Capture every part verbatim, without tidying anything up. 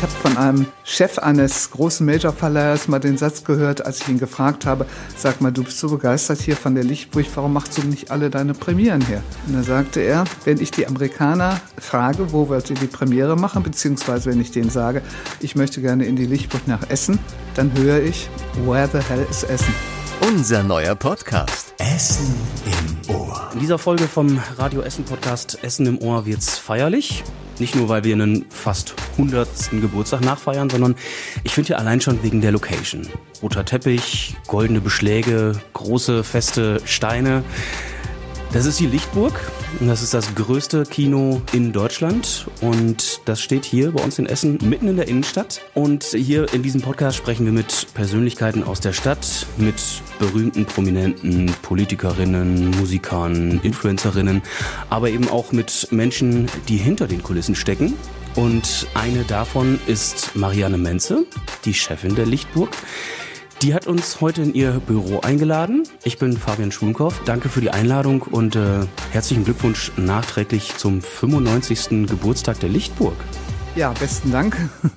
Ich habe von einem Chef eines großen Major-Verleihers mal den Satz gehört, als ich ihn gefragt habe, sag mal, du bist so begeistert hier von der Lichtburg, warum machst du nicht alle deine Premieren her? Und da sagte er, wenn ich die Amerikaner frage, wo wollt ihr die Premiere machen, beziehungsweise wenn ich denen sage, ich möchte gerne in die Lichtburg nach Essen, dann höre ich, where the hell is Essen? Unser neuer Podcast, Essen im Ohr. In dieser Folge vom Radio Essen Podcast Essen im Ohr wird's feierlich. Nicht nur, weil wir einen fast hundertsten Geburtstag nachfeiern, sondern ich finde ja allein schon wegen der Location. Roter Teppich, goldene Beschläge, große, feste Steine. Das ist die Lichtburg und das ist das größte Kino in Deutschland und das steht hier bei uns in Essen mitten in der Innenstadt. Und hier in diesem Podcast sprechen wir mit Persönlichkeiten aus der Stadt, mit berühmten, prominenten Politikerinnen, Musikern, Influencerinnen, aber eben auch mit Menschen, die hinter den Kulissen stecken. Und eine davon ist Marianne Menze, die Chefin der Lichtburg. Die hat uns heute in ihr Büro eingeladen. Ich bin Fabian Schulenkow. Danke für die Einladung und äh, herzlichen Glückwunsch nachträglich zum fünfundneunzigsten Geburtstag der Lichtburg. Ja, besten Dank.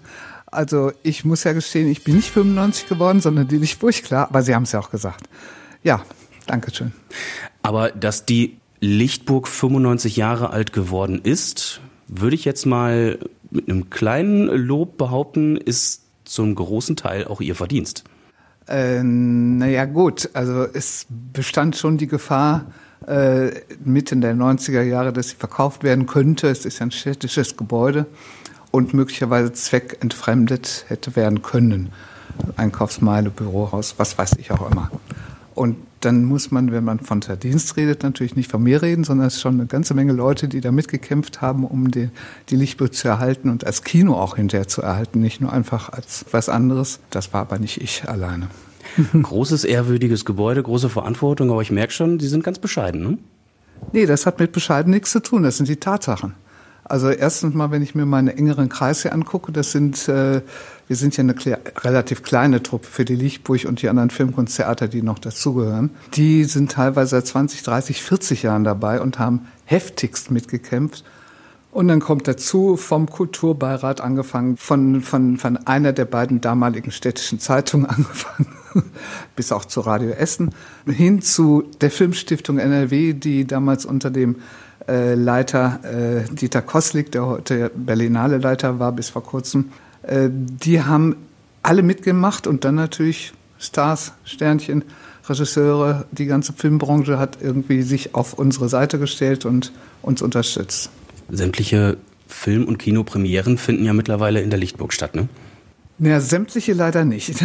Also ich muss ja gestehen, ich bin nicht fünfundneunzig geworden, sondern die Lichtburg, klar. Aber Sie haben es ja auch gesagt. Ja, danke schön. Aber dass die Lichtburg fünfundneunzig Jahre alt geworden ist, würde ich jetzt mal mit einem kleinen Lob behaupten, ist zum großen Teil auch Ihr Verdienst. Äh, naja gut, also es bestand schon die Gefahr äh, Mitte der neunziger Jahre, dass sie verkauft werden könnte. Es ist ja ein städtisches Gebäude und möglicherweise zweckentfremdet hätte werden können. Einkaufsmeile, Bürohaus, was weiß ich auch immer. Und dann muss man, wenn man von Verdienst redet, natürlich nicht von mir reden, sondern es ist schon eine ganze Menge Leute, die da mitgekämpft haben, um die, die Lichtburg zu erhalten und als Kino auch hinterher zu erhalten, nicht nur einfach als was anderes. Das war aber nicht ich alleine. Großes, ehrwürdiges Gebäude, große Verantwortung, aber ich merke schon, Sie sind ganz bescheiden, ne? Nee, das hat mit bescheiden nichts zu tun, das sind die Tatsachen. Also erstens mal, wenn ich mir meinen engeren Kreis hier angucke, das sind, äh, wir sind ja eine kle- relativ kleine Truppe für die Lichtburg und die anderen Filmkunsttheater, die noch dazugehören. Die sind teilweise seit zwanzig, dreißig, vierzig Jahren dabei und haben heftigst mitgekämpft. Und dann kommt dazu vom Kulturbeirat angefangen, von, von, von einer der beiden damaligen städtischen Zeitungen angefangen, bis auch zu Radio Essen, hin zu der Filmstiftung N R W, die damals unter dem äh, Leiter äh, Dieter Koslik, der heute Berlinale Leiter war bis vor kurzem, äh, die haben alle mitgemacht und dann natürlich Stars, Sternchen, Regisseure, die ganze Filmbranche hat irgendwie sich auf unsere Seite gestellt und uns unterstützt. Sämtliche Film- und Kinopremieren finden ja mittlerweile in der Lichtburg statt, ne? Ja, sämtliche leider nicht.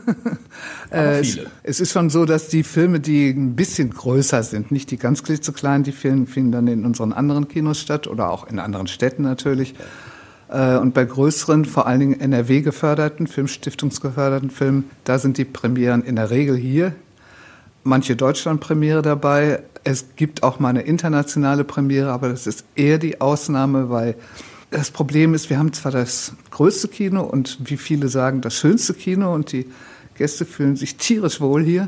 Aber es, viele. es ist schon so, dass die Filme, die ein bisschen größer sind, nicht die ganz klitzekleinen, die finden, finden dann in unseren anderen Kinos statt oder auch in anderen Städten natürlich. Und bei größeren, vor allen Dingen N R W geförderten, Filmstiftungsgeförderten Filmen, da sind die Premieren in der Regel hier. Manche Deutschlandpremiere dabei. Es gibt auch mal eine internationale Premiere, aber das ist eher die Ausnahme, weil das Problem ist, wir haben zwar das größte Kino und wie viele sagen, das schönste Kino und die Gäste fühlen sich tierisch wohl hier,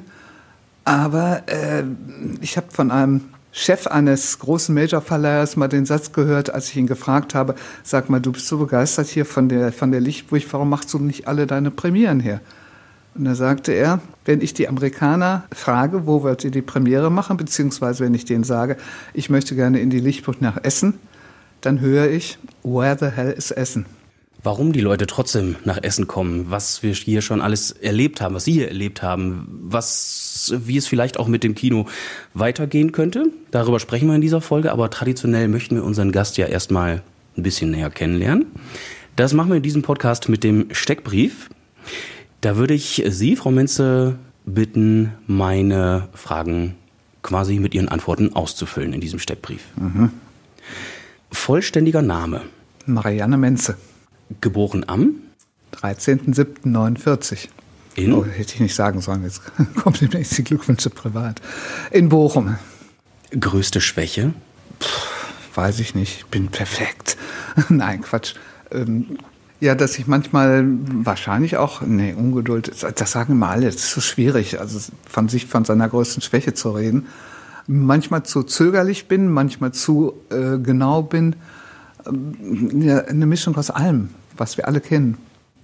aber äh, ich habe von einem Chef eines großen Major-Verleihers mal den Satz gehört, als ich ihn gefragt habe, sag mal, du bist so begeistert hier von der, von der Lichtburg, warum machst du nicht alle deine Premieren her? Und da sagte er, wenn ich die Amerikaner frage, wo wollt ihr die Premiere machen, beziehungsweise wenn ich denen sage, ich möchte gerne in die Lichtburg nach Essen, dann höre ich, where the hell is Essen? Warum die Leute trotzdem nach Essen kommen, was wir hier schon alles erlebt haben, was Sie hier erlebt haben, was, wie es vielleicht auch mit dem Kino weitergehen könnte, darüber sprechen wir in dieser Folge, aber traditionell möchten wir unseren Gast ja erstmal ein bisschen näher kennenlernen. Das machen wir in diesem Podcast mit dem Steckbrief. Da würde ich Sie, Frau Menze, bitten, meine Fragen quasi mit Ihren Antworten auszufüllen in diesem Steckbrief. Mhm. Vollständiger Name? Marianne Menze. Geboren am? dreizehnten siebten neunundvierzig. In? Oh, hätte ich nicht sagen sollen, jetzt kommt demnächst die Glückwünsche privat. In Bochum. Größte Schwäche? Puh, weiß ich nicht, ich bin perfekt. Nein, Quatsch. Ähm, Ja, dass ich manchmal wahrscheinlich auch, nee, Ungeduld, das sagen immer alle, das ist so schwierig, also von sich, von seiner größten Schwäche zu reden. Manchmal zu zögerlich bin, manchmal zu äh, genau bin. Ähm, ja, eine Mischung aus allem, was wir alle kennen.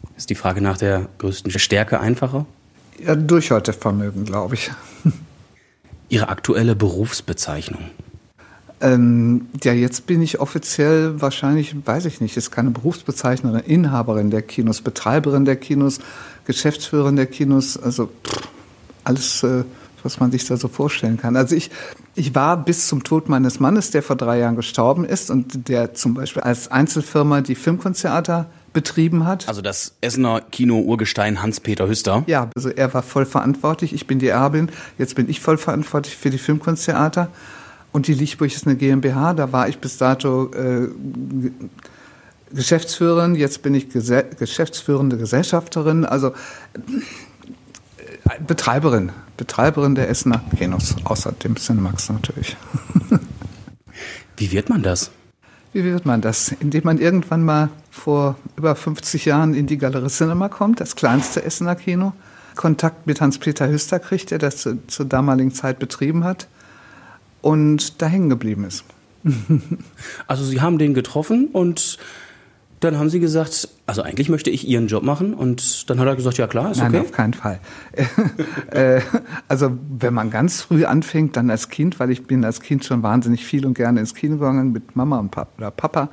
Ist die Frage nach der größten Stärke einfacher? Ja, Durchhaltevermögen, glaube ich. Ihre aktuelle Berufsbezeichnung? Ähm, ja, jetzt bin ich offiziell wahrscheinlich, weiß ich nicht, ist keine Berufsbezeichnung, Inhaberin der Kinos, Betreiberin der Kinos, Geschäftsführerin der Kinos, also pff, alles, äh, was man sich da so vorstellen kann. Also ich, ich war bis zum Tod meines Mannes, der vor drei Jahren gestorben ist und der zum Beispiel als Einzelfirma die Filmkunsttheater betrieben hat. Also das Essener Kino-Urgestein Hans-Peter Hüster. Ja, also er war voll verantwortlich, ich bin die Erbin, jetzt bin ich voll verantwortlich für die Filmkunsttheater. Und die Lichtburg ist eine GmbH, da war ich bis dato äh, Geschäftsführerin, jetzt bin ich Gese- geschäftsführende Gesellschafterin, also äh, Betreiberin, Betreiberin der Essener Kinos, außer dem Cinemax natürlich. Wie wird man das? Wie wird man das? Indem man irgendwann mal vor über fünfzig Jahren in die Galerie Cinema kommt, das kleinste Essener Kino, Kontakt mit Hans-Peter Hüster kriegt, der das zu, zur damaligen Zeit betrieben hat und da hängen geblieben ist. Also Sie haben den getroffen und dann haben Sie gesagt, also eigentlich möchte ich Ihren Job machen und dann hat er gesagt, ja klar, ist okay. Nein, auf keinen Fall. Also wenn man ganz früh anfängt, dann als Kind, weil ich bin als Kind schon wahnsinnig viel und gerne ins Kino gegangen mit Mama und Papa, oder Papa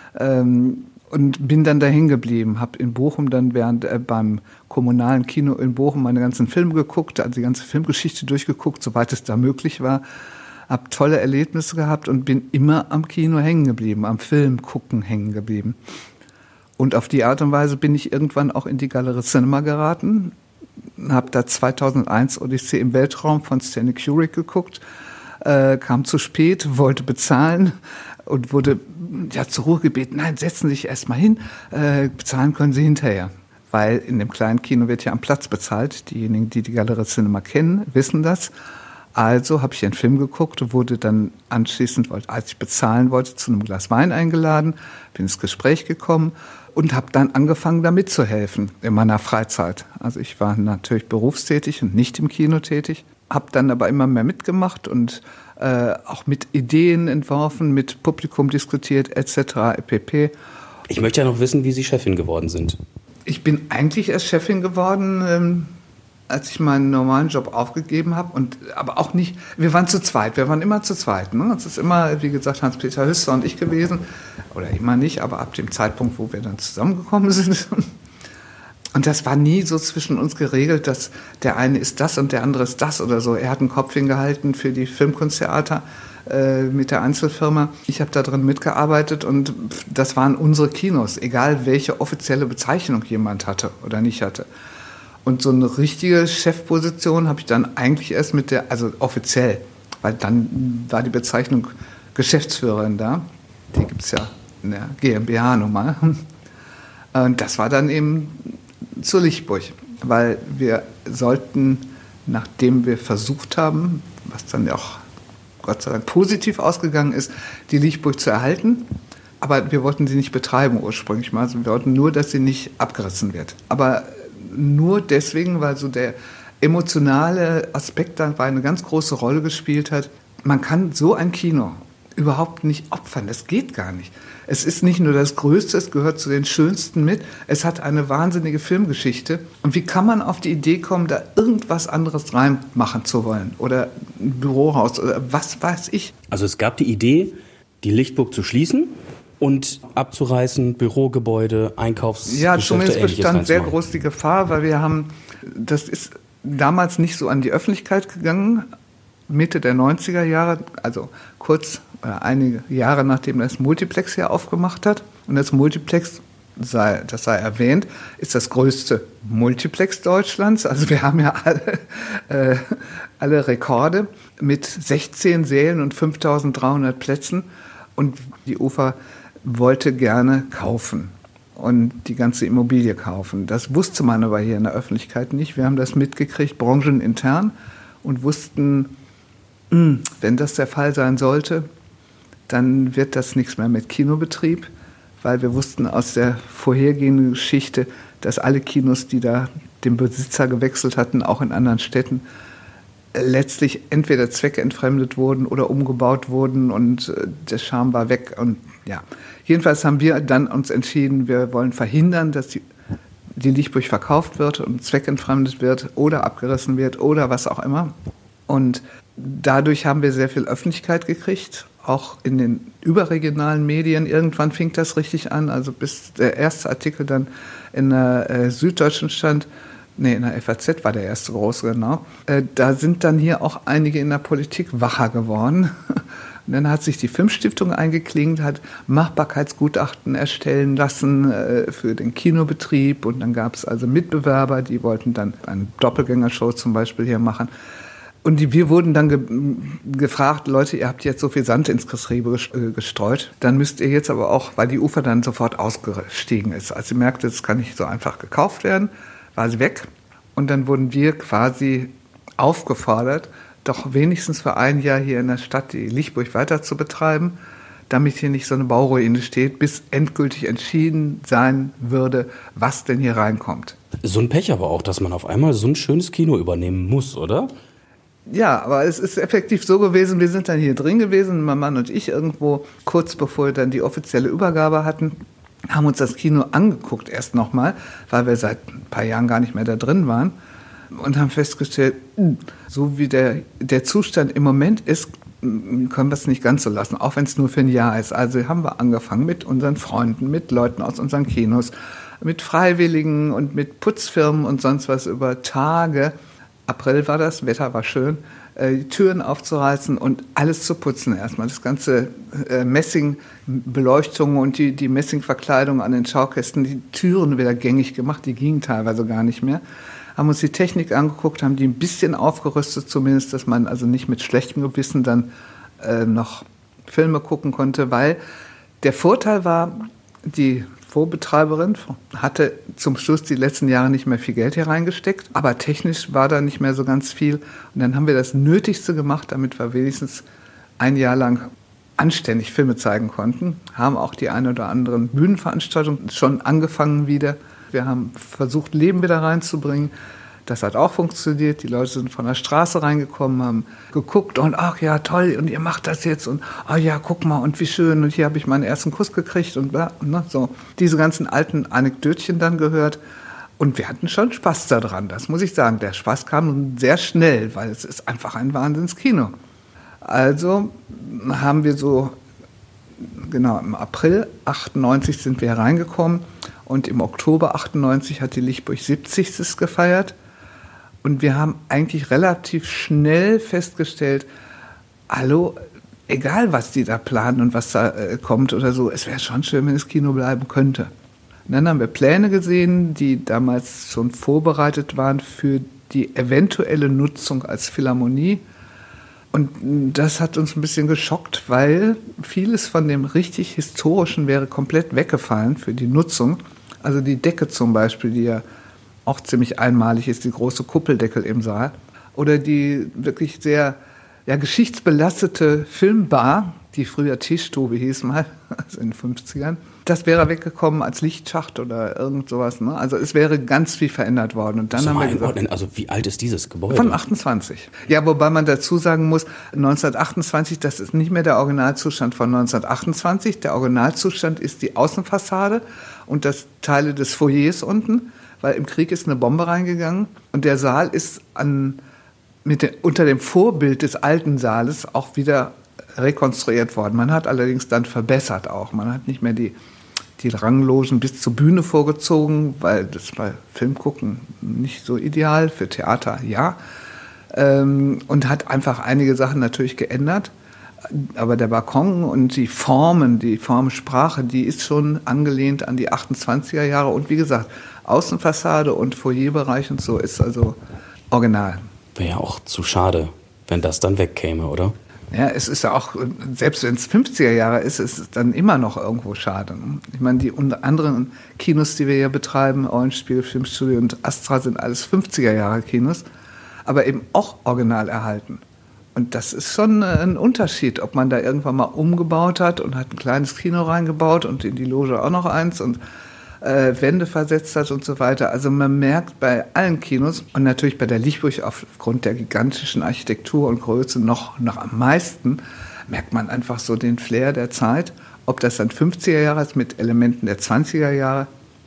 und bin dann da hängen geblieben, habe in Bochum dann während äh, beim kommunalen Kino in Bochum meine ganzen Filme geguckt, also die ganze Filmgeschichte durchgeguckt, soweit es da möglich war. Habe tolle Erlebnisse gehabt und bin immer am Kino hängen geblieben, am Film gucken hängen geblieben. Und auf die Art und Weise bin ich irgendwann auch in die Galerie Cinema geraten, habe da zweitausendeins Odyssee im Weltraum von Stanley Kubrick geguckt, äh, kam zu spät, wollte bezahlen und wurde ja zur Ruhe gebeten, nein, setzen Sie sich erst mal hin, äh, bezahlen können Sie hinterher. Weil in dem kleinen Kino wird ja am Platz bezahlt, diejenigen, die die Galerie Cinema kennen, wissen das. Also habe ich einen Film geguckt, wurde dann anschließend, als ich bezahlen wollte, zu einem Glas Wein eingeladen, bin ins Gespräch gekommen und habe dann angefangen, da mitzuhelfen in meiner Freizeit. Also ich war natürlich berufstätig und nicht im Kino tätig, habe dann aber immer mehr mitgemacht und äh, auch mit Ideen entworfen, mit Publikum diskutiert et cetera pp. Ich möchte ja noch wissen, wie Sie Chefin geworden sind. Ich bin eigentlich erst Chefin geworden, ähm, als ich meinen normalen Job aufgegeben habe, und aber auch nicht, wir waren zu zweit, wir waren immer zu zweit. Ne? Es ist immer, wie gesagt, Hans-Peter Hüster und ich gewesen, oder immer nicht, aber ab dem Zeitpunkt, wo wir dann zusammengekommen sind. Und das war nie so zwischen uns geregelt, dass der eine ist das und der andere ist das oder so. Er hat einen Kopf hingehalten für die Filmkunsttheater äh, mit der Einzelfirma. Ich habe da drin mitgearbeitet und das waren unsere Kinos, egal welche offizielle Bezeichnung jemand hatte oder nicht hatte. Und so eine richtige Chefposition habe ich dann eigentlich erst mit der, also offiziell, weil dann war die Bezeichnung Geschäftsführerin da. Die gibt es ja in der GmbH nun mal. Und das war dann eben zur Lichtburg, weil wir sollten, nachdem wir versucht haben, was dann ja auch Gott sei Dank positiv ausgegangen ist, die Lichtburg zu erhalten, aber wir wollten sie nicht betreiben ursprünglich mal, also wir wollten nur, dass sie nicht abgerissen wird. Aber nur deswegen, weil so der emotionale Aspekt dabei eine ganz große Rolle gespielt hat. Man kann so ein Kino überhaupt nicht opfern, das geht gar nicht. Es ist nicht nur das Größte, es gehört zu den Schönsten mit, es hat eine wahnsinnige Filmgeschichte. Und wie kann man auf die Idee kommen, da irgendwas anderes reinmachen zu wollen? Oder ein Bürohaus oder was weiß ich. Also es gab die Idee, die Lichtburg zu schließen und abzureißen, Bürogebäude, Einkaufsgeschäfte, ja, zumindest bestand sehr reinzumachen. groß die Gefahr, weil wir haben, das ist damals nicht so an die Öffentlichkeit gegangen, Mitte der neunziger Jahre, also kurz oder einige Jahre nachdem das Multiplex hier aufgemacht hat. Und das Multiplex, sei, das sei erwähnt, ist das größte Multiplex Deutschlands. Also wir haben ja alle, äh, alle Rekorde mit sechzehn Sälen und fünftausenddreihundert Plätzen. Und die UFA wollte gerne kaufen und die ganze Immobilie kaufen. Das wusste man aber hier in der Öffentlichkeit nicht. Wir haben das mitgekriegt, branchenintern, und wussten, mh, wenn das der Fall sein sollte, dann wird das nichts mehr mit Kinobetrieb, weil wir wussten aus der vorhergehenden Geschichte, dass alle Kinos, die da den Besitzer gewechselt hatten, auch in anderen Städten, letztlich entweder zweckentfremdet wurden oder umgebaut wurden und der Charme war weg. Und ja, jedenfalls haben wir dann uns entschieden, wir wollen verhindern, dass die die Lichtburg verkauft wird und zweckentfremdet wird oder abgerissen wird oder was auch immer. Und dadurch haben wir sehr viel Öffentlichkeit gekriegt, auch in den überregionalen Medien. Irgendwann fing das richtig an, also bis der erste Artikel dann in der äh, Süddeutschen stand, nee, in der F A Z war der erste große, genau. Äh, da sind dann hier auch einige in der Politik wacher geworden. Und dann hat sich die Filmstiftung eingeklinkt, hat Machbarkeitsgutachten erstellen lassen äh, für den Kinobetrieb. Und dann gab es also Mitbewerber, die wollten dann eine Doppelgängershow zum Beispiel hier machen. Und die, wir wurden dann ge- gefragt, Leute, ihr habt jetzt so viel Sand ins Getriebe gestreut, dann müsst ihr jetzt aber auch, weil die Ufer dann sofort ausgestiegen ist. Als sie merkte, das kann nicht so einfach gekauft werden, war sie weg. Und dann wurden wir quasi aufgefordert, doch wenigstens für ein Jahr hier in der Stadt die Lichtburg weiter zu betreiben, damit hier nicht so eine Bauruine steht, bis endgültig entschieden sein würde, was denn hier reinkommt. So ein Pech aber auch, dass man auf einmal so ein schönes Kino übernehmen muss, oder? Ja, aber es ist effektiv so gewesen, wir sind dann hier drin gewesen, mein Mann und ich irgendwo, kurz bevor wir dann die offizielle Übergabe hatten, haben uns das Kino angeguckt erst nochmal, weil wir seit ein paar Jahren gar nicht mehr da drin waren und haben festgestellt, so wie der, der Zustand im Moment ist, können wir es nicht ganz so lassen, auch wenn es nur für ein Jahr ist. Also haben wir angefangen mit unseren Freunden, mit Leuten aus unseren Kinos, mit Freiwilligen und mit Putzfirmen und sonst was über Tage. April war das, Wetter war schön, äh, die Türen aufzureißen und alles zu putzen erstmal. Das ganze äh, Messingbeleuchtung und die, die Messingverkleidung an den Schaukästen, die Türen wieder gängig gemacht, die gingen teilweise gar nicht mehr. Haben uns die Technik angeguckt, haben die ein bisschen aufgerüstet zumindest, dass man also nicht mit schlechtem Gewissen dann äh, noch Filme gucken konnte, weil der Vorteil war, die Vorbetreiberin hatte zum Schluss die letzten Jahre nicht mehr viel Geld hier reingesteckt, aber technisch war da nicht mehr so ganz viel. Und dann haben wir das Nötigste gemacht, damit wir wenigstens ein Jahr lang anständig Filme zeigen konnten. Haben auch die ein oder anderen Bühnenveranstaltungen schon angefangen wieder. Wir haben versucht, Leben wieder reinzubringen. Das hat auch funktioniert. Die Leute sind von der Straße reingekommen, haben geguckt und ach ja, toll, und ihr macht das jetzt und oh ja, guck mal und wie schön und hier habe ich meinen ersten Kuss gekriegt und bla, ne, so. Diese ganzen alten Anekdötchen dann gehört und wir hatten schon Spaß daran, das muss ich sagen. Der Spaß kam sehr schnell, weil es ist einfach ein Wahnsinnskino. Also haben wir so, genau, im April achtundneunzig sind wir hereingekommen und im Oktober achtundneunzig hat die Lichtburg siebzigstes gefeiert. Und wir haben eigentlich relativ schnell festgestellt, hallo, egal was die da planen und was da äh, kommt oder so, es wäre schon schön, wenn das Kino bleiben könnte. Und dann haben wir Pläne gesehen, die damals schon vorbereitet waren für die eventuelle Nutzung als Philharmonie. Und das hat uns ein bisschen geschockt, weil vieles von dem richtig Historischen wäre komplett weggefallen für die Nutzung. Also die Decke zum Beispiel, die ja auch ziemlich einmalig ist, die große Kuppeldeckel im Saal. Oder die wirklich sehr ja, geschichtsbelastete Filmbar, die früher Tischstube hieß mal, also in den fünfzigern. Das wäre weggekommen als Lichtschacht oder irgend sowas. Ne? Also es wäre ganz viel verändert worden. Und dann so haben wir gesagt, also wie alt ist dieses Gebäude? Von achtundzwanzig. Ja, wobei man dazu sagen muss, neunzehnhundertachtundzwanzig, das ist nicht mehr der Originalzustand von neunzehnhundertachtundzwanzig. Der Originalzustand ist die Außenfassade und das Teile des Foyers unten, weil im Krieg ist eine Bombe reingegangen und der Saal ist an, mit den, unter dem Vorbild des alten Saales auch wieder rekonstruiert worden. Man hat allerdings dann verbessert auch. Man hat nicht mehr die, die Ranglogen bis zur Bühne vorgezogen, weil das bei Filmgucken nicht so ideal, für Theater ja. Ähm, und hat einfach einige Sachen natürlich geändert. Aber der Balkon und die Formen, die Formensprache, die ist schon angelehnt an die achtundzwanziger Jahre. Und wie gesagt, Außenfassade und Foyerbereich und so ist also original. Wäre ja auch zu schade, wenn das dann wegkäme, oder? Ja, es ist ja auch, selbst wenn es fünfziger Jahre ist, ist es dann immer noch irgendwo schade. Ich meine, die anderen Kinos, die wir hier betreiben, Eulenspiegel, Filmstudio und Astra, sind alles fünfziger Jahre Kinos, aber eben auch original erhalten. Und das ist schon ein Unterschied, ob man da irgendwann mal umgebaut hat und hat ein kleines Kino reingebaut und in die Loge auch noch eins und äh, Wände versetzt hat und so weiter. Also man merkt bei allen Kinos und natürlich bei der Lichtburg aufgrund der gigantischen Architektur und Größe noch, noch am meisten, merkt man einfach so den Flair der Zeit. Ob das dann fünfziger Jahre ist mit Elementen der zwanziger Jahre,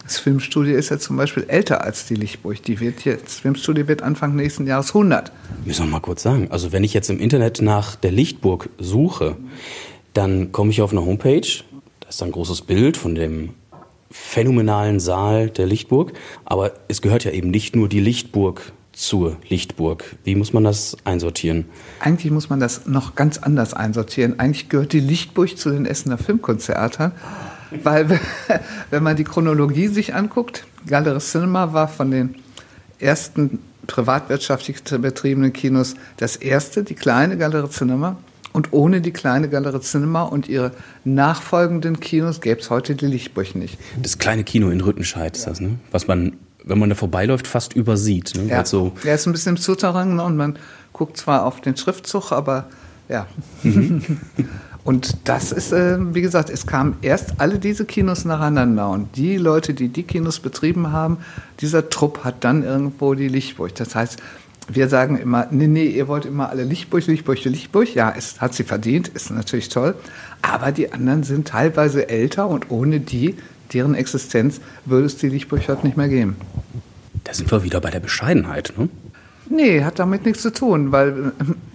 Das Filmstudio ist ja zum Beispiel älter als die Lichtburg. Die wird jetzt, das Filmstudio wird Anfang nächsten Jahres hundert. Müssen wir mal kurz sagen. Also wenn ich jetzt im Internet nach der Lichtburg suche, dann komme ich auf eine Homepage. Da ist ein großes Bild von dem phänomenalen Saal der Lichtburg. Aber es gehört ja eben nicht nur die Lichtburg zur Lichtburg. Wie muss man das einsortieren? Eigentlich muss man das noch ganz anders einsortieren. Eigentlich gehört die Lichtburg zu den Essener Filmkonzerten. Weil, wenn man die Chronologie sich anguckt, Galerie Cinema war von den ersten privatwirtschaftlich betriebenen Kinos das erste, die kleine Galerie Cinema. Und ohne die kleine Galerie Cinema und ihre nachfolgenden Kinos gäbe es heute die Lichtburg nicht. Das kleine Kino in Rüttenscheid ist das, ne? Was man, wenn man da vorbeiläuft, fast übersieht. Ne? Ja, so er ist ein bisschen im Souterrain, ne? Und man guckt zwar auf den Schriftzug, aber ja. Mhm. Und das ist, äh, wie gesagt, es kamen erst alle diese Kinos nacheinander. Und die Leute, die die Kinos betrieben haben, dieser Trupp hat dann irgendwo die Lichtburg. Das heißt, wir sagen immer, nee, nee, ihr wollt immer alle Lichtburg, Lichtburg, Lichtburg. Ja, es hat sie verdient, ist natürlich toll. Aber die anderen sind teilweise älter und ohne die, deren Existenz, würde es die Lichtburg heute nicht mehr geben. Da sind wir wieder bei der Bescheidenheit, ne? Nee, hat damit nichts zu tun, weil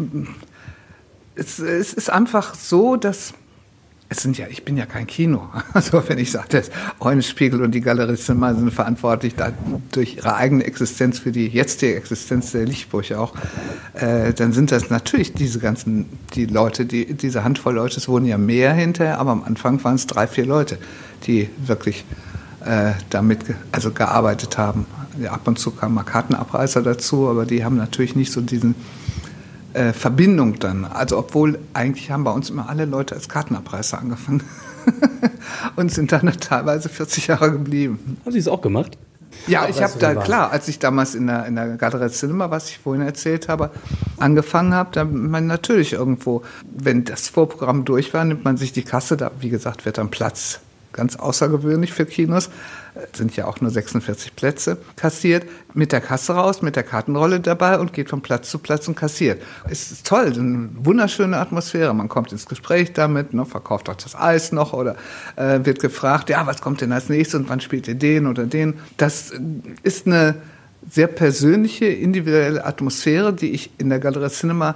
es, es ist einfach so, dass es sind ja, ich bin ja kein Kino. Also wenn ich sage, das Eulenspiegel und die Galerie Cinema sind verantwortlich da, durch ihre eigene Existenz für die jetzige Existenz der Lichtburg auch, äh, dann sind das natürlich diese ganzen, die Leute, die, diese Handvoll Leute, es wurden ja mehr hinterher, aber am Anfang waren es drei, vier Leute, die wirklich äh, damit ge- also gearbeitet haben. Ja, ab und zu kamen mal Kartenabreißer dazu, aber die haben natürlich nicht so diesen Äh, Verbindung dann. Also obwohl eigentlich haben bei uns immer alle Leute als Kartenabreißer angefangen und sind dann teilweise vierzig Jahre geblieben. Haben Sie es auch gemacht? Ja, ich habe da, klar, als ich damals in der, in der Galerie Cinema, was ich vorhin erzählt habe, angefangen habe, da man natürlich irgendwo, wenn das Vorprogramm durch war, nimmt man sich die Kasse, da, wie gesagt, wird dann Platz, ganz außergewöhnlich für Kinos, sind ja auch nur sechsundvierzig Plätze, kassiert, mit der Kasse raus, mit der Kartenrolle dabei und geht von Platz zu Platz und kassiert. Es ist toll, eine wunderschöne Atmosphäre. Man kommt ins Gespräch damit, ne, verkauft auch das Eis noch oder äh, wird gefragt, ja, was kommt denn als nächstes und wann spielt ihr den oder den? Das ist eine sehr persönliche, individuelle Atmosphäre, die ich in der Galerie Cinema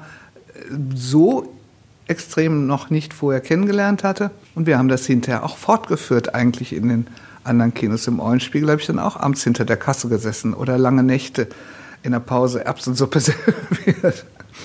so extrem noch nicht vorher kennengelernt hatte. Und wir haben das hinterher auch fortgeführt eigentlich in den anderen Kinos. Im Eulenspiegel habe ich dann auch abends hinter der Kasse gesessen oder lange Nächte in der Pause Erbsensuppe serviert.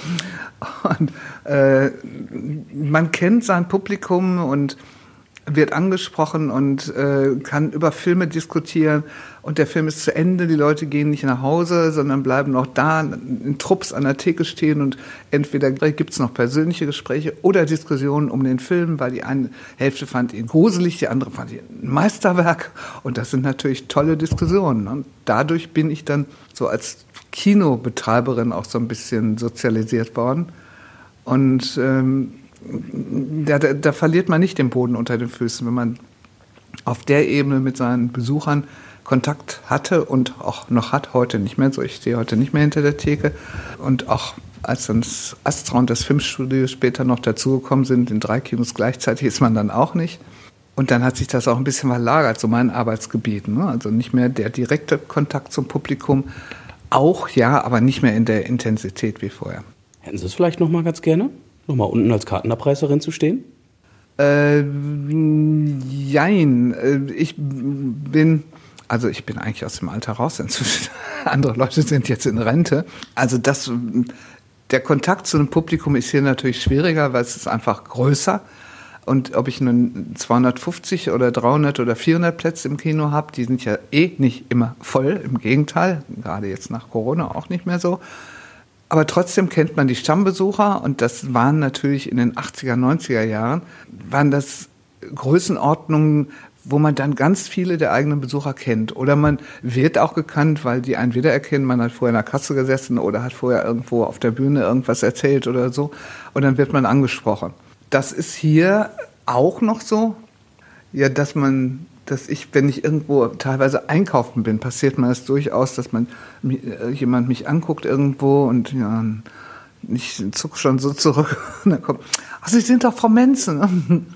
Und äh, man kennt sein Publikum und wird angesprochen und äh, kann über Filme diskutieren und der Film ist zu Ende, die Leute gehen nicht nach Hause, sondern bleiben noch da in Trupps an der Theke stehen und entweder gibt es noch persönliche Gespräche oder Diskussionen um den Film, weil die eine Hälfte fand ihn gruselig, die andere fand ihn ein Meisterwerk und das sind natürlich tolle Diskussionen und dadurch bin ich dann so als Kinobetreiberin auch so ein bisschen sozialisiert worden und ähm, Da, da, da verliert man nicht den Boden unter den Füßen, wenn man auf der Ebene mit seinen Besuchern Kontakt hatte und auch noch hat, heute nicht mehr so. Ich stehe heute nicht mehr hinter der Theke. Und auch als dann das Astra und das Filmstudio später noch dazugekommen sind, in drei Kinos gleichzeitig, ist man dann auch nicht. Und dann hat sich das auch ein bisschen verlagert, so mein Arbeitsgebiet. Ne? Also nicht mehr der direkte Kontakt zum Publikum, auch ja, aber nicht mehr in der Intensität wie vorher. Hätten Sie es vielleicht noch mal ganz gerne? Nochmal unten als Kartenabreißerin zu stehen? Äh, jein. Ich bin, also ich bin eigentlich aus dem Alter raus inzwischen. Andere Leute sind jetzt in Rente. Also das, der Kontakt zu einem Publikum ist hier natürlich schwieriger, weil es ist einfach größer. Und ob ich nun zweihundertfünfzig oder dreihundert oder vierhundert Plätze im Kino habe, die sind ja eh nicht immer voll. Im Gegenteil, gerade jetzt nach Corona auch nicht mehr so. Aber trotzdem kennt man die Stammbesucher und das waren natürlich in den achtziger, neunziger Jahren, waren das Größenordnungen, wo man dann ganz viele der eigenen Besucher kennt. Oder man wird auch gekannt, weil die einen wiedererkennen, man hat vorher in der Kasse gesessen oder hat vorher irgendwo auf der Bühne irgendwas erzählt oder so. Und dann wird man angesprochen. Das ist hier auch noch so, ja, dass man... dass ich, wenn ich irgendwo teilweise einkaufen bin, passiert mir das durchaus, dass man jemand mich anguckt irgendwo und ja, ich zucke schon so zurück und dann kommt, ach, Sie sind doch Frau Menzen.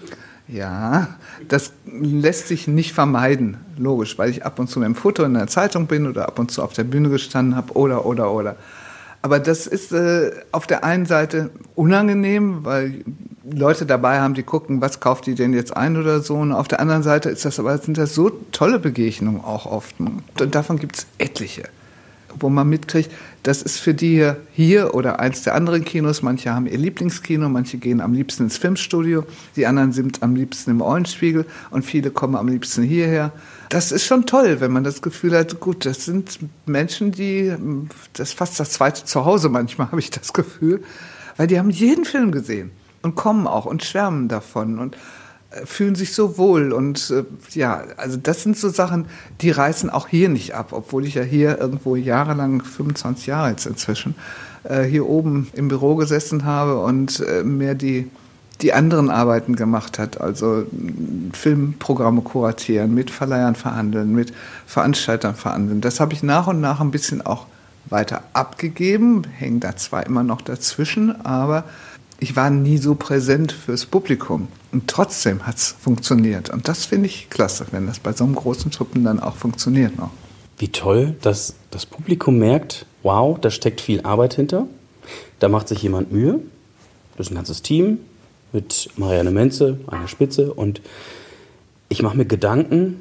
Ja, das lässt sich nicht vermeiden, logisch, weil ich ab und zu mit dem Foto in der Zeitung bin oder ab und zu auf der Bühne gestanden habe oder, oder, oder. Aber das ist äh, auf der einen Seite unangenehm, weil Leute dabei haben, die gucken, was kauft die denn jetzt ein oder so. Und auf der anderen Seite ist das aber, sind das so tolle Begegnungen auch oft. Und davon gibt es etliche, wo man mitkriegt, das ist für die hier, hier oder eins der anderen Kinos. Manche haben ihr Lieblingskino, manche gehen am liebsten ins Filmstudio, die anderen sind am liebsten im Eulenspiegel und viele kommen am liebsten hierher. Das ist schon toll, wenn man das Gefühl hat, gut, das sind Menschen, die, das ist fast das zweite Zuhause manchmal, habe ich das Gefühl, weil die haben jeden Film gesehen und kommen auch und schwärmen davon und fühlen sich so wohl und äh, ja, also das sind so Sachen, die reißen auch hier nicht ab, obwohl ich ja hier irgendwo jahrelang, fünfundzwanzig Jahre jetzt inzwischen, äh, hier oben im Büro gesessen habe und äh, mehr die, die anderen Arbeiten gemacht hat, also äh, Filmprogramme kuratieren, mit Verleihern verhandeln, mit Veranstaltern verhandeln. Das habe ich nach und nach ein bisschen auch weiter abgegeben, hängen da zwar immer noch dazwischen, aber ich war nie so präsent fürs Publikum. Und trotzdem hat es funktioniert. Und das finde ich klasse, wenn das bei so einem großen Truppen dann auch funktioniert noch. Wie toll, dass das Publikum merkt, wow, da steckt viel Arbeit hinter. Da macht sich jemand Mühe. Das ist ein ganzes Team mit Marianne Menze an der Spitze. Und ich mache mir Gedanken,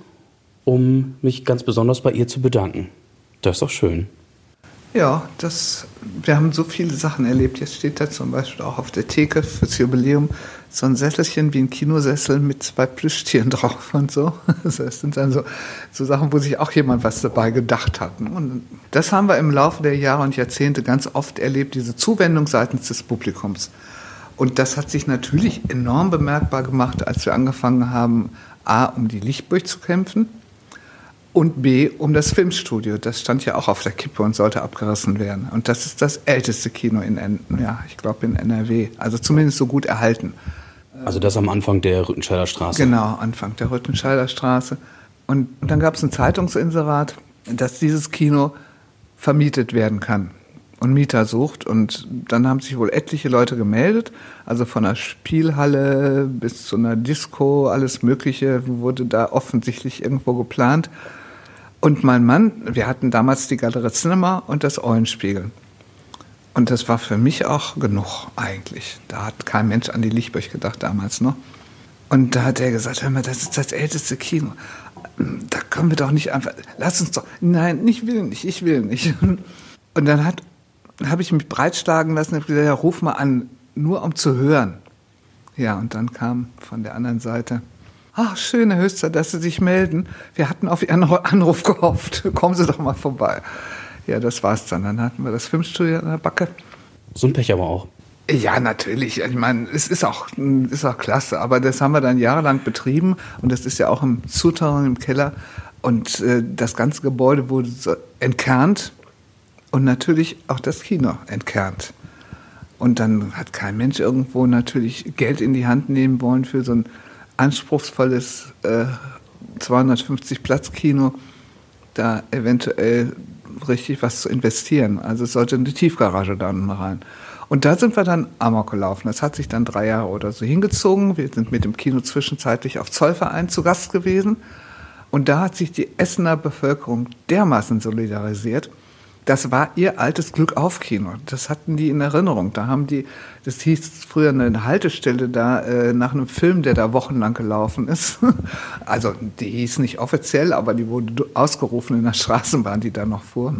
um mich ganz besonders bei ihr zu bedanken. Das ist doch schön. Ja, das, wir haben so viele Sachen erlebt. Jetzt steht da zum Beispiel auch auf der Theke fürs Jubiläum so ein Sesselchen wie ein Kinosessel mit zwei Plüschtieren drauf und so. Das sind dann so, so Sachen, wo sich auch jemand was dabei gedacht hat. Und das haben wir im Laufe der Jahre und Jahrzehnte ganz oft erlebt, diese Zuwendung seitens des Publikums. Und das hat sich natürlich enorm bemerkbar gemacht, als wir angefangen haben, A, um die Lichtburg zu kämpfen, und B, um das Filmstudio. Das stand ja auch auf der Kippe und sollte abgerissen werden. Und das ist das älteste Kino in, ja, ich glaube in N R W. Also zumindest so gut erhalten. Also das am Anfang der Rüttenscheider Straße. Genau, Anfang der Rüttenscheider Straße. Und dann gab es ein Zeitungsinserat, dass dieses Kino vermietet werden kann und Mieter sucht. Und dann haben sich wohl etliche Leute gemeldet. Also von einer Spielhalle bis zu einer Disco, alles Mögliche wurde da offensichtlich irgendwo geplant. Und mein Mann, wir hatten damals die Galerie Cinema und das Eulenspiegel. Und das war für mich auch genug eigentlich. Da hat kein Mensch an die Lichtburg gedacht damals noch. Und da hat er gesagt, hör mal, das ist das älteste Kino. Da können wir doch nicht einfach, lass uns doch, nein, ich will nicht, ich will nicht. Und dann hat, habe ich mich breitschlagen lassen und habe gesagt, ja, ruf mal an, nur um zu hören. Ja, und dann kam von der anderen Seite, ach, schön, Herr Höster, dass Sie sich melden. Wir hatten auf Ihren Anruf gehofft. Kommen Sie doch mal vorbei. Ja, das war's dann. Dann hatten wir das Filmstudio an der Backe. So ein Pech aber auch. Ja, natürlich. Ich meine, es ist auch, ist auch klasse. Aber das haben wir dann jahrelang betrieben. Und das ist ja auch im Souterrain, im Keller. Und äh, das ganze Gebäude wurde so entkernt. Und natürlich auch das Kino entkernt. Und dann hat kein Mensch irgendwo natürlich Geld in die Hand nehmen wollen für so ein anspruchsvolles äh, zweihundertfünfzig Platz Kino, da eventuell richtig was zu investieren. Also es sollte eine Tiefgarage da unten rein. Und da sind wir dann amok gelaufen. Das hat sich dann drei Jahre oder so hingezogen. Wir sind mit dem Kino zwischenzeitlich auf Zollverein zu Gast gewesen. Und da hat sich die Essener Bevölkerung dermaßen solidarisiert. Das war ihr altes Glück-auf-Kino. Das hatten die in Erinnerung. Da haben die, das hieß früher eine Haltestelle da äh, nach einem Film, der da wochenlang gelaufen ist. Also die hieß nicht offiziell, aber die wurde ausgerufen in der Straßenbahn, die da noch fuhr.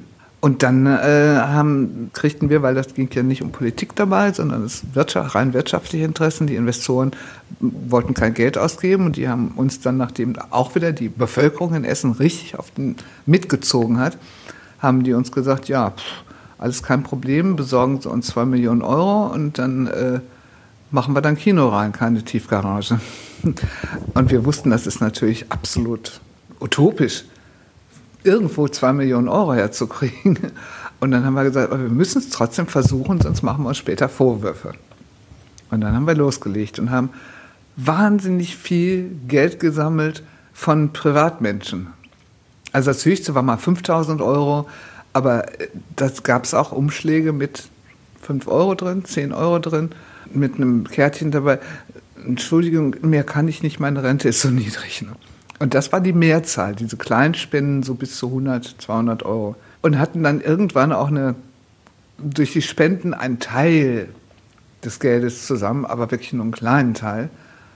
Und dann äh, haben, kriegten wir, weil das ging ja nicht um Politik dabei, sondern es Wirtschaft, rein wirtschaftliche Interessen. Die Investoren wollten kein Geld ausgeben und die haben uns dann, nachdem auch wieder die Bevölkerung in Essen richtig auf den mitgezogen hat, haben die uns gesagt, ja, pff, alles kein Problem, besorgen Sie uns zwei Millionen Euro und dann äh, machen wir dann Kino rein, keine Tiefgarage. Und wir wussten, das ist natürlich absolut utopisch, irgendwo zwei Millionen Euro herzukriegen. Und dann haben wir gesagt, aber wir müssen es trotzdem versuchen, sonst machen wir uns später Vorwürfe. Und dann haben wir losgelegt und haben wahnsinnig viel Geld gesammelt von Privatmenschen. Also das höchste war mal fünftausend Euro, aber das gab es auch Umschläge mit fünf Euro drin, zehn Euro drin, mit einem Kärtchen dabei. Entschuldigung, mehr kann ich nicht, meine Rente ist so niedrig. Ne? Und das war die Mehrzahl, diese kleinen Spenden, so bis zu hundert, zweihundert Euro. Und hatten dann irgendwann auch eine, durch die Spenden einen Teil des Geldes zusammen, aber wirklich nur einen kleinen Teil.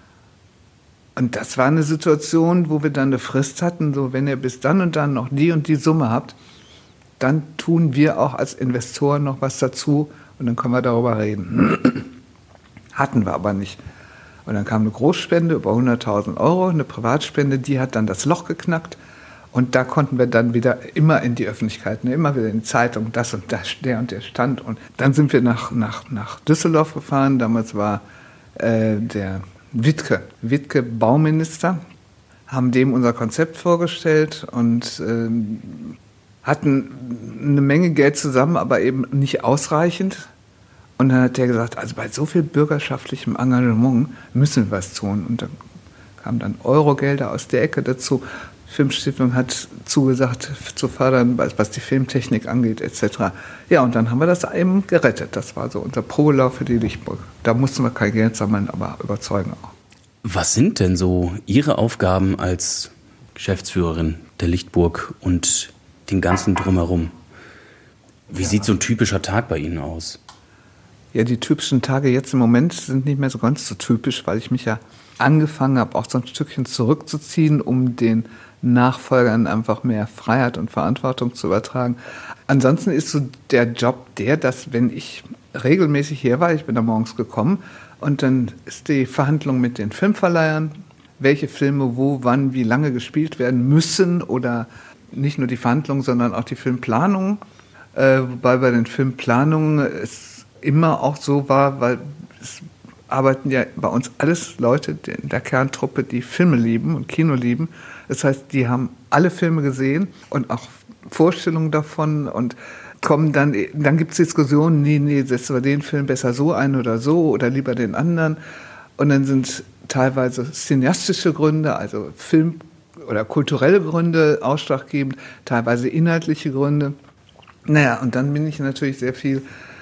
Und das war eine Situation, wo wir dann eine Frist hatten, so wenn ihr bis dann und dann noch die und die Summe habt, dann tun wir auch als Investoren noch was dazu und dann können wir darüber reden. Hatten wir aber nicht. Und dann kam eine Großspende über hunderttausend Euro, eine Privatspende, die hat dann das Loch geknackt. Und da konnten wir dann wieder immer in die Öffentlichkeit, ne, immer wieder in die Zeitung, das und das, der und der stand. Und dann sind wir nach, nach, nach Düsseldorf gefahren. Damals war äh, der Wittke, Wittke Bauminister, haben dem unser Konzept vorgestellt und ähm, hatten eine Menge Geld zusammen, aber eben nicht ausreichend. Und dann hat der gesagt, also bei so viel bürgerschaftlichem Engagement müssen wir was tun. Und dann kamen dann Eurogelder aus der Ecke dazu. Die Filmstiftung hat zugesagt, zu fördern, was die Filmtechnik angeht, et cetera. Ja, und dann haben wir das eben gerettet. Das war so unser Probelauf für die Lichtburg. Da mussten wir kein Geld sammeln, aber überzeugen auch. Was sind denn so Ihre Aufgaben als Geschäftsführerin der Lichtburg und den ganzen Drumherum? Wie ja. sieht so ein typischer Tag bei Ihnen aus? Ja, die typischen Tage jetzt im Moment sind nicht mehr so ganz so typisch, weil ich mich ja angefangen habe, auch so ein Stückchen zurückzuziehen, um den Nachfolgern einfach mehr Freiheit und Verantwortung zu übertragen. Ansonsten ist so der Job der, dass wenn ich regelmäßig hier war, ich bin da morgens gekommen und dann ist die Verhandlung mit den Filmverleihern, welche Filme wo, wann, wie lange gespielt werden müssen oder nicht nur die Verhandlung, sondern auch die Filmplanung. Äh, wobei bei den Filmplanungen es immer auch so war, weil es arbeiten ja bei uns alles Leute in der Kerntruppe, die Filme lieben und Kino lieben. Das heißt, die haben alle Filme gesehen und auch Vorstellungen davon und kommen dann, dann gibt es Diskussionen, nee, nee, setzen wir den Film besser so ein oder so oder lieber den anderen. Und dann sind teilweise cineastische Gründe, also Film- oder kulturelle Gründe ausschlaggebend, teilweise inhaltliche Gründe. Naja, und dann bin ich natürlich sehr viel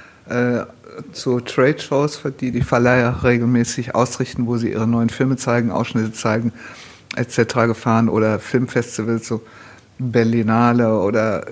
äh, zu Trade-Shows, für die die Verleiher regelmäßig ausrichten, wo sie ihre neuen Filme zeigen, Ausschnitte zeigen, et cetera gefahren oder Filmfestivals, so Berlinale oder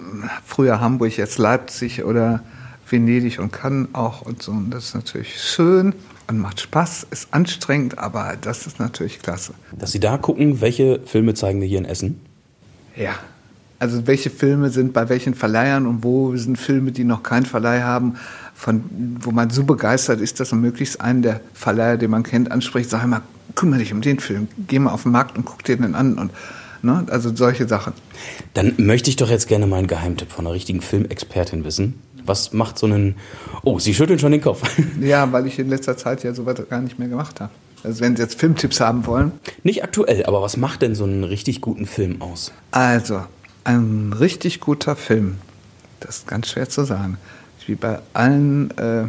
früher Hamburg, jetzt Leipzig oder Venedig und Cannes auch und so. Und das ist natürlich schön und macht Spaß, ist anstrengend, aber das ist natürlich klasse. Dass Sie da gucken, welche Filme zeigen wir hier in Essen? Ja, also welche Filme sind bei welchen Verleihern und wo sind Filme, die noch keinen Verleih haben, von, wo man so begeistert ist, dass man möglichst einen der Verleiher, den man kennt, anspricht, sag mal, kümmere dich um den Film, geh mal auf den Markt und guck dir den an und ne, also solche Sachen. Dann möchte ich doch jetzt gerne mal einen Geheimtipp von einer richtigen Filmexpertin wissen. Was macht so einen... Oh, Sie schütteln schon den Kopf. Ja, weil ich in letzter Zeit ja sowas gar nicht mehr gemacht habe. Also wenn Sie jetzt Filmtipps haben wollen. Nicht aktuell, aber was macht denn so einen richtig guten Film aus? Also, ein richtig guter Film, das ist ganz schwer zu sagen. Wie bei allen äh,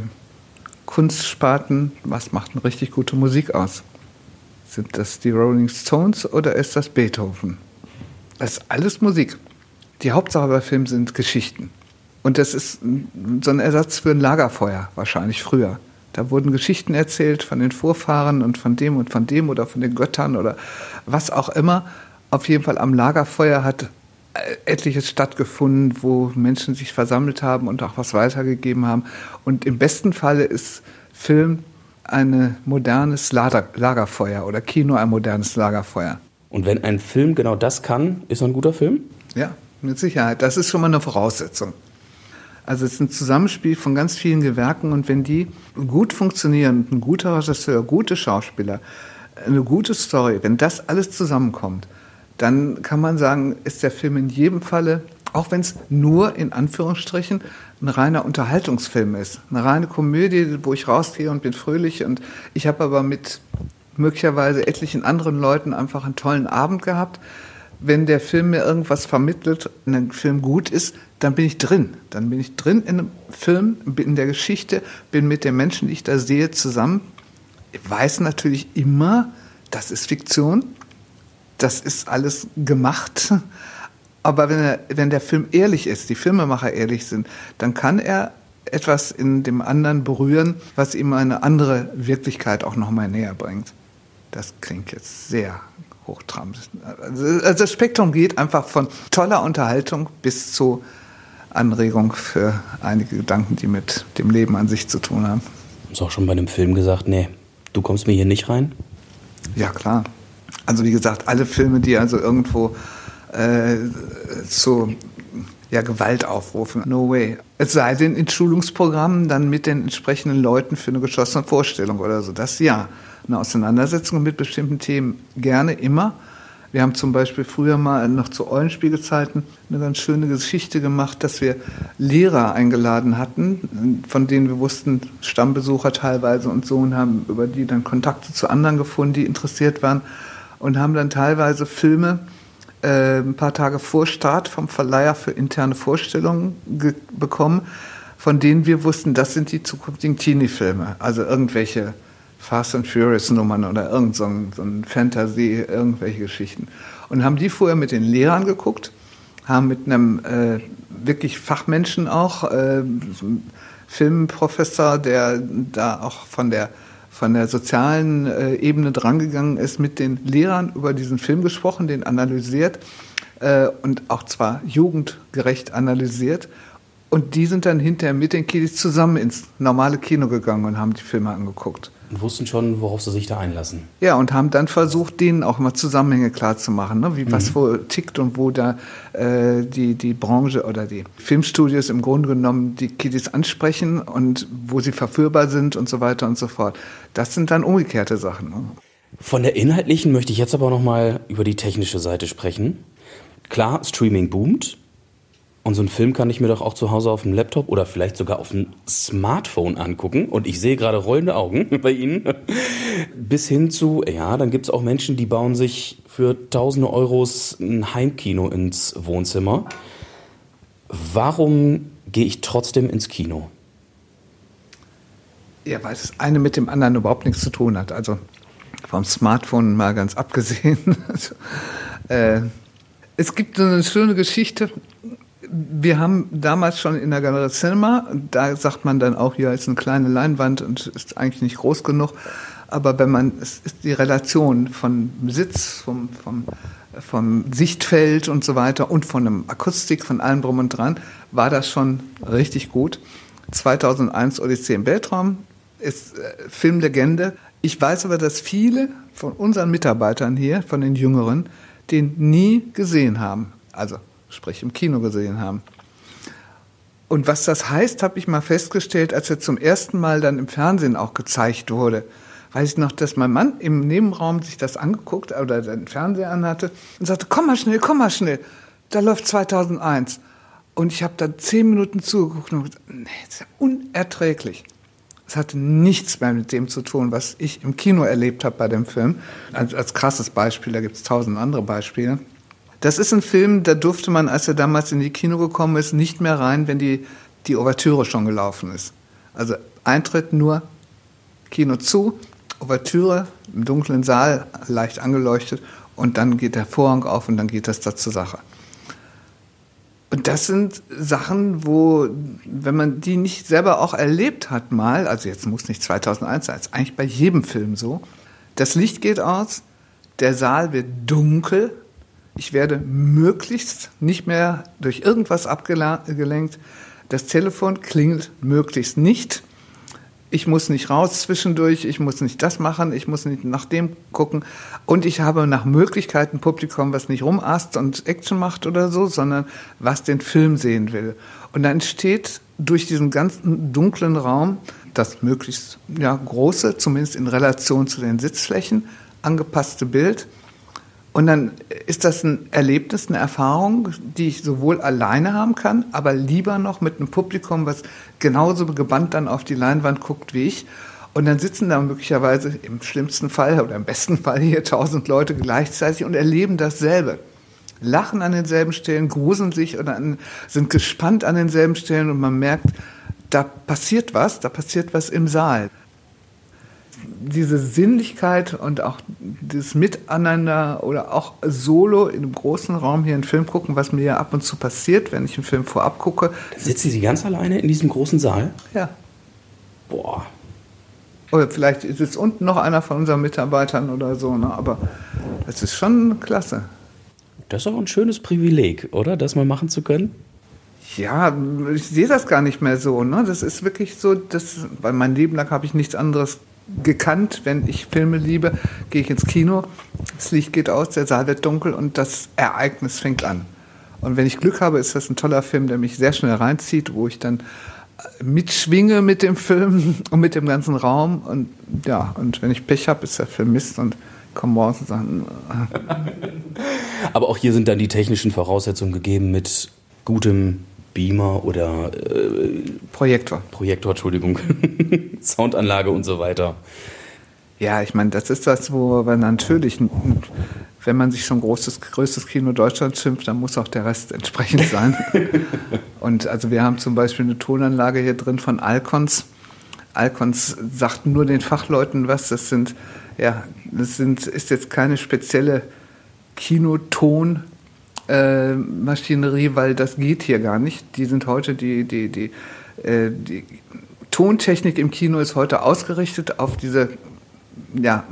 Kunstsparten, was macht eine richtig gute Musik aus? Sind das die Rolling Stones oder ist das Beethoven? Das ist alles Musik. Die Hauptsache bei Filmen sind Geschichten. Und das ist so ein Ersatz für ein Lagerfeuer, wahrscheinlich früher. Da wurden Geschichten erzählt von den Vorfahren und von dem und von dem oder von den Göttern oder was auch immer. Auf jeden Fall am Lagerfeuer hat etliches stattgefunden, wo Menschen sich versammelt haben und auch was weitergegeben haben. Und im besten Falle ist Film ein modernes Lagerfeuer oder Kino ein modernes Lagerfeuer. Und wenn ein Film genau das kann, ist er ein guter Film? Ja, mit Sicherheit. Das ist schon mal eine Voraussetzung. Also es ist ein Zusammenspiel von ganz vielen Gewerken und wenn die gut funktionieren, ein guter Regisseur, gute Schauspieler, eine gute Story, wenn das alles zusammenkommt, dann kann man sagen, ist der Film in jedem Falle, auch wenn es nur in Anführungsstrichen ein reiner Unterhaltungsfilm ist, eine reine Komödie, wo ich rausgehe und bin fröhlich und ich habe aber mit möglicherweise etlichen anderen Leuten einfach einen tollen Abend gehabt. Wenn der Film mir irgendwas vermittelt und ein Film gut ist, dann bin ich drin. Dann bin ich drin in einem Film, bin in der Geschichte, bin mit den Menschen, die ich da sehe, zusammen. Ich weiß natürlich immer, das ist Fiktion. Das ist alles gemacht, aber wenn, er, wenn der Film ehrlich ist, die Filmemacher ehrlich sind, dann kann er etwas in dem anderen berühren, was ihm eine andere Wirklichkeit auch nochmal näher bringt. Das klingt jetzt sehr hochtrabend. Also das Spektrum geht einfach von toller Unterhaltung bis zu Anregung für einige Gedanken, die mit dem Leben an sich zu tun haben. Du hast auch schon bei einem Film gesagt, nee, du kommst mir hier nicht rein? Ja, klar. Also wie gesagt, alle Filme, die also irgendwo äh, zu ja, Gewalt aufrufen, no way. Es sei denn in Schulungsprogrammen dann mit den entsprechenden Leuten für eine geschlossene Vorstellung oder so. Das ja. Eine Auseinandersetzung mit bestimmten Themen gerne immer. Wir haben zum Beispiel früher mal noch zu Eulenspiegelzeiten eine ganz schöne Geschichte gemacht, dass wir Lehrer eingeladen hatten, von denen wir wussten, Stammbesucher teilweise und so, und haben über die dann Kontakte zu anderen gefunden, die interessiert waren, und haben dann teilweise Filme äh, ein paar Tage vor Start vom Verleiher für interne Vorstellungen ge- bekommen, von denen wir wussten, das sind die zukünftigen Teenie-Filme, also irgendwelche Fast and Furious Nummern oder irgend so ein, so ein Fantasy, irgendwelche Geschichten. Und haben die vorher mit den Lehrern geguckt, haben mit einem äh, wirklich Fachmenschen auch, äh, Filmprofessor, der da auch von der, von der sozialen äh, Ebene drangegangen ist, mit den Lehrern über diesen Film gesprochen, den analysiert äh, und auch zwar jugendgerecht analysiert. Und die sind dann hinterher mit den Kiddies zusammen ins normale Kino gegangen und haben die Filme angeguckt. Und wussten schon, worauf sie sich da einlassen. Ja, und haben dann versucht, denen auch mal Zusammenhänge klarzumachen, ne? Wie mhm. was wo tickt und wo da äh, die, die Branche oder die Filmstudios im Grunde genommen die Kiddies ansprechen und wo sie verführbar sind und so weiter und so fort. Das sind dann umgekehrte Sachen. Ne? Von der inhaltlichen möchte ich jetzt aber noch mal über die technische Seite sprechen. Klar, Streaming boomt. Und so einen Film kann ich mir doch auch zu Hause auf dem Laptop oder vielleicht sogar auf dem Smartphone angucken. Und ich sehe gerade rollende Augen bei Ihnen. Bis hin zu, ja, dann gibt es auch Menschen, die bauen sich für tausende Euros ein Heimkino ins Wohnzimmer. Warum gehe ich trotzdem ins Kino? Ja, weil das eine mit dem anderen überhaupt nichts zu tun hat. Also vom Smartphone mal ganz abgesehen. Also, äh, es gibt so eine schöne Geschichte. Wir haben damals schon in der Galerie Cinema, da sagt man dann auch, hier ist eine kleine Leinwand und ist eigentlich nicht groß genug. Aber wenn man, es ist die Relation von Sitz, vom, vom, vom Sichtfeld und so weiter und von einem Akustik, von allem drum und dran, war das schon richtig gut. zweitausendeins Odyssee im Weltraum ist äh, Filmlegende. Ich weiß aber, dass viele von unseren Mitarbeitern hier, von den Jüngeren, den nie gesehen haben. Also sprich im Kino gesehen haben. Und was das heißt, habe ich mal festgestellt, als er zum ersten Mal dann im Fernsehen auch gezeigt wurde. Weiß ich noch, dass mein Mann im Nebenraum sich das angeguckt oder den Fernseher anhatte und sagte, komm mal schnell, komm mal schnell, da läuft zweitausendeins. Und ich habe da zehn Minuten zugeguckt und gesagt, nee, das ist ja unerträglich. Es hatte nichts mehr mit dem zu tun, was ich im Kino erlebt habe bei dem Film. Als, als krasses Beispiel, da gibt es tausend andere Beispiele. Das ist ein Film, da durfte man, als er damals in die Kino gekommen ist, nicht mehr rein, wenn die, die Ouvertüre schon gelaufen ist. Also Eintritt nur, Kino zu, Ouvertüre im dunklen Saal, leicht angeleuchtet, und dann geht der Vorhang auf und dann geht das da zur Sache. Und das sind Sachen, wo, wenn man die nicht selber auch erlebt hat mal, also jetzt muss nicht zweitausendeins sein, ist eigentlich bei jedem Film so, das Licht geht aus, der Saal wird dunkel, ich werde möglichst nicht mehr durch irgendwas abgelenkt. Das Telefon klingelt möglichst nicht. Ich muss nicht raus zwischendurch, ich muss nicht das machen, ich muss nicht nach dem gucken. Und ich habe nach Möglichkeit ein Publikum, was nicht rumasst und Action macht oder so, sondern was den Film sehen will. Und dann entsteht durch diesen ganzen dunklen Raum das möglichst ja, große, zumindest in Relation zu den Sitzflächen, angepasste Bild. Und dann ist das ein Erlebnis, eine Erfahrung, die ich sowohl alleine haben kann, aber lieber noch mit einem Publikum, was genauso gebannt dann auf die Leinwand guckt wie ich. Und dann sitzen da möglicherweise im schlimmsten Fall oder im besten Fall hier tausend Leute gleichzeitig und erleben dasselbe. Lachen an denselben Stellen, gruseln sich oder an, sind gespannt an denselben Stellen und man merkt, da passiert was, da passiert was im Saal. diese Sinnlichkeit und auch das Miteinander oder auch solo in einem großen Raum hier einen Film gucken, was mir ja ab und zu passiert, wenn ich einen Film vorab gucke. Sitzen Sie ganz alleine in diesem großen Saal? Ja. Boah. Oder vielleicht ist es unten noch einer von unseren Mitarbeitern oder so, ne? Aber das ist schon klasse. Das ist auch ein schönes Privileg, oder? Das mal machen zu können? Ja, ich sehe das gar nicht mehr so. Ne? Das ist wirklich so, das, weil mein Leben lang habe ich nichts anderes gekannt. Wenn ich Filme liebe, gehe ich ins Kino, das Licht geht aus, der Saal wird dunkel und das Ereignis fängt an. Und wenn ich Glück habe, ist das ein toller Film, der mich sehr schnell reinzieht, wo ich dann mitschwinge mit dem Film und mit dem ganzen Raum. Und ja, und wenn ich Pech habe, ist der Film Mist und komme morgens und sage... Aber auch hier sind dann die technischen Voraussetzungen gegeben mit gutem Beamer oder äh, Projektor. Projektor, Entschuldigung. Soundanlage und so weiter. Ja, ich meine, das ist das, wo wir natürlich, wenn man sich schon großes, größtes Kino Deutschlands schimpft, dann muss auch der Rest entsprechend sein. Und also wir haben zum Beispiel eine Tonanlage hier drin von Alcons. Alcons sagt nur den Fachleuten was. Das sind, ja, das sind, ist jetzt keine spezielle Kinoton. Äh, Maschinerie, weil das geht hier gar nicht. Die sind heute, die, die, die, äh, die Tontechnik im Kino ist heute ausgerichtet auf diese ja,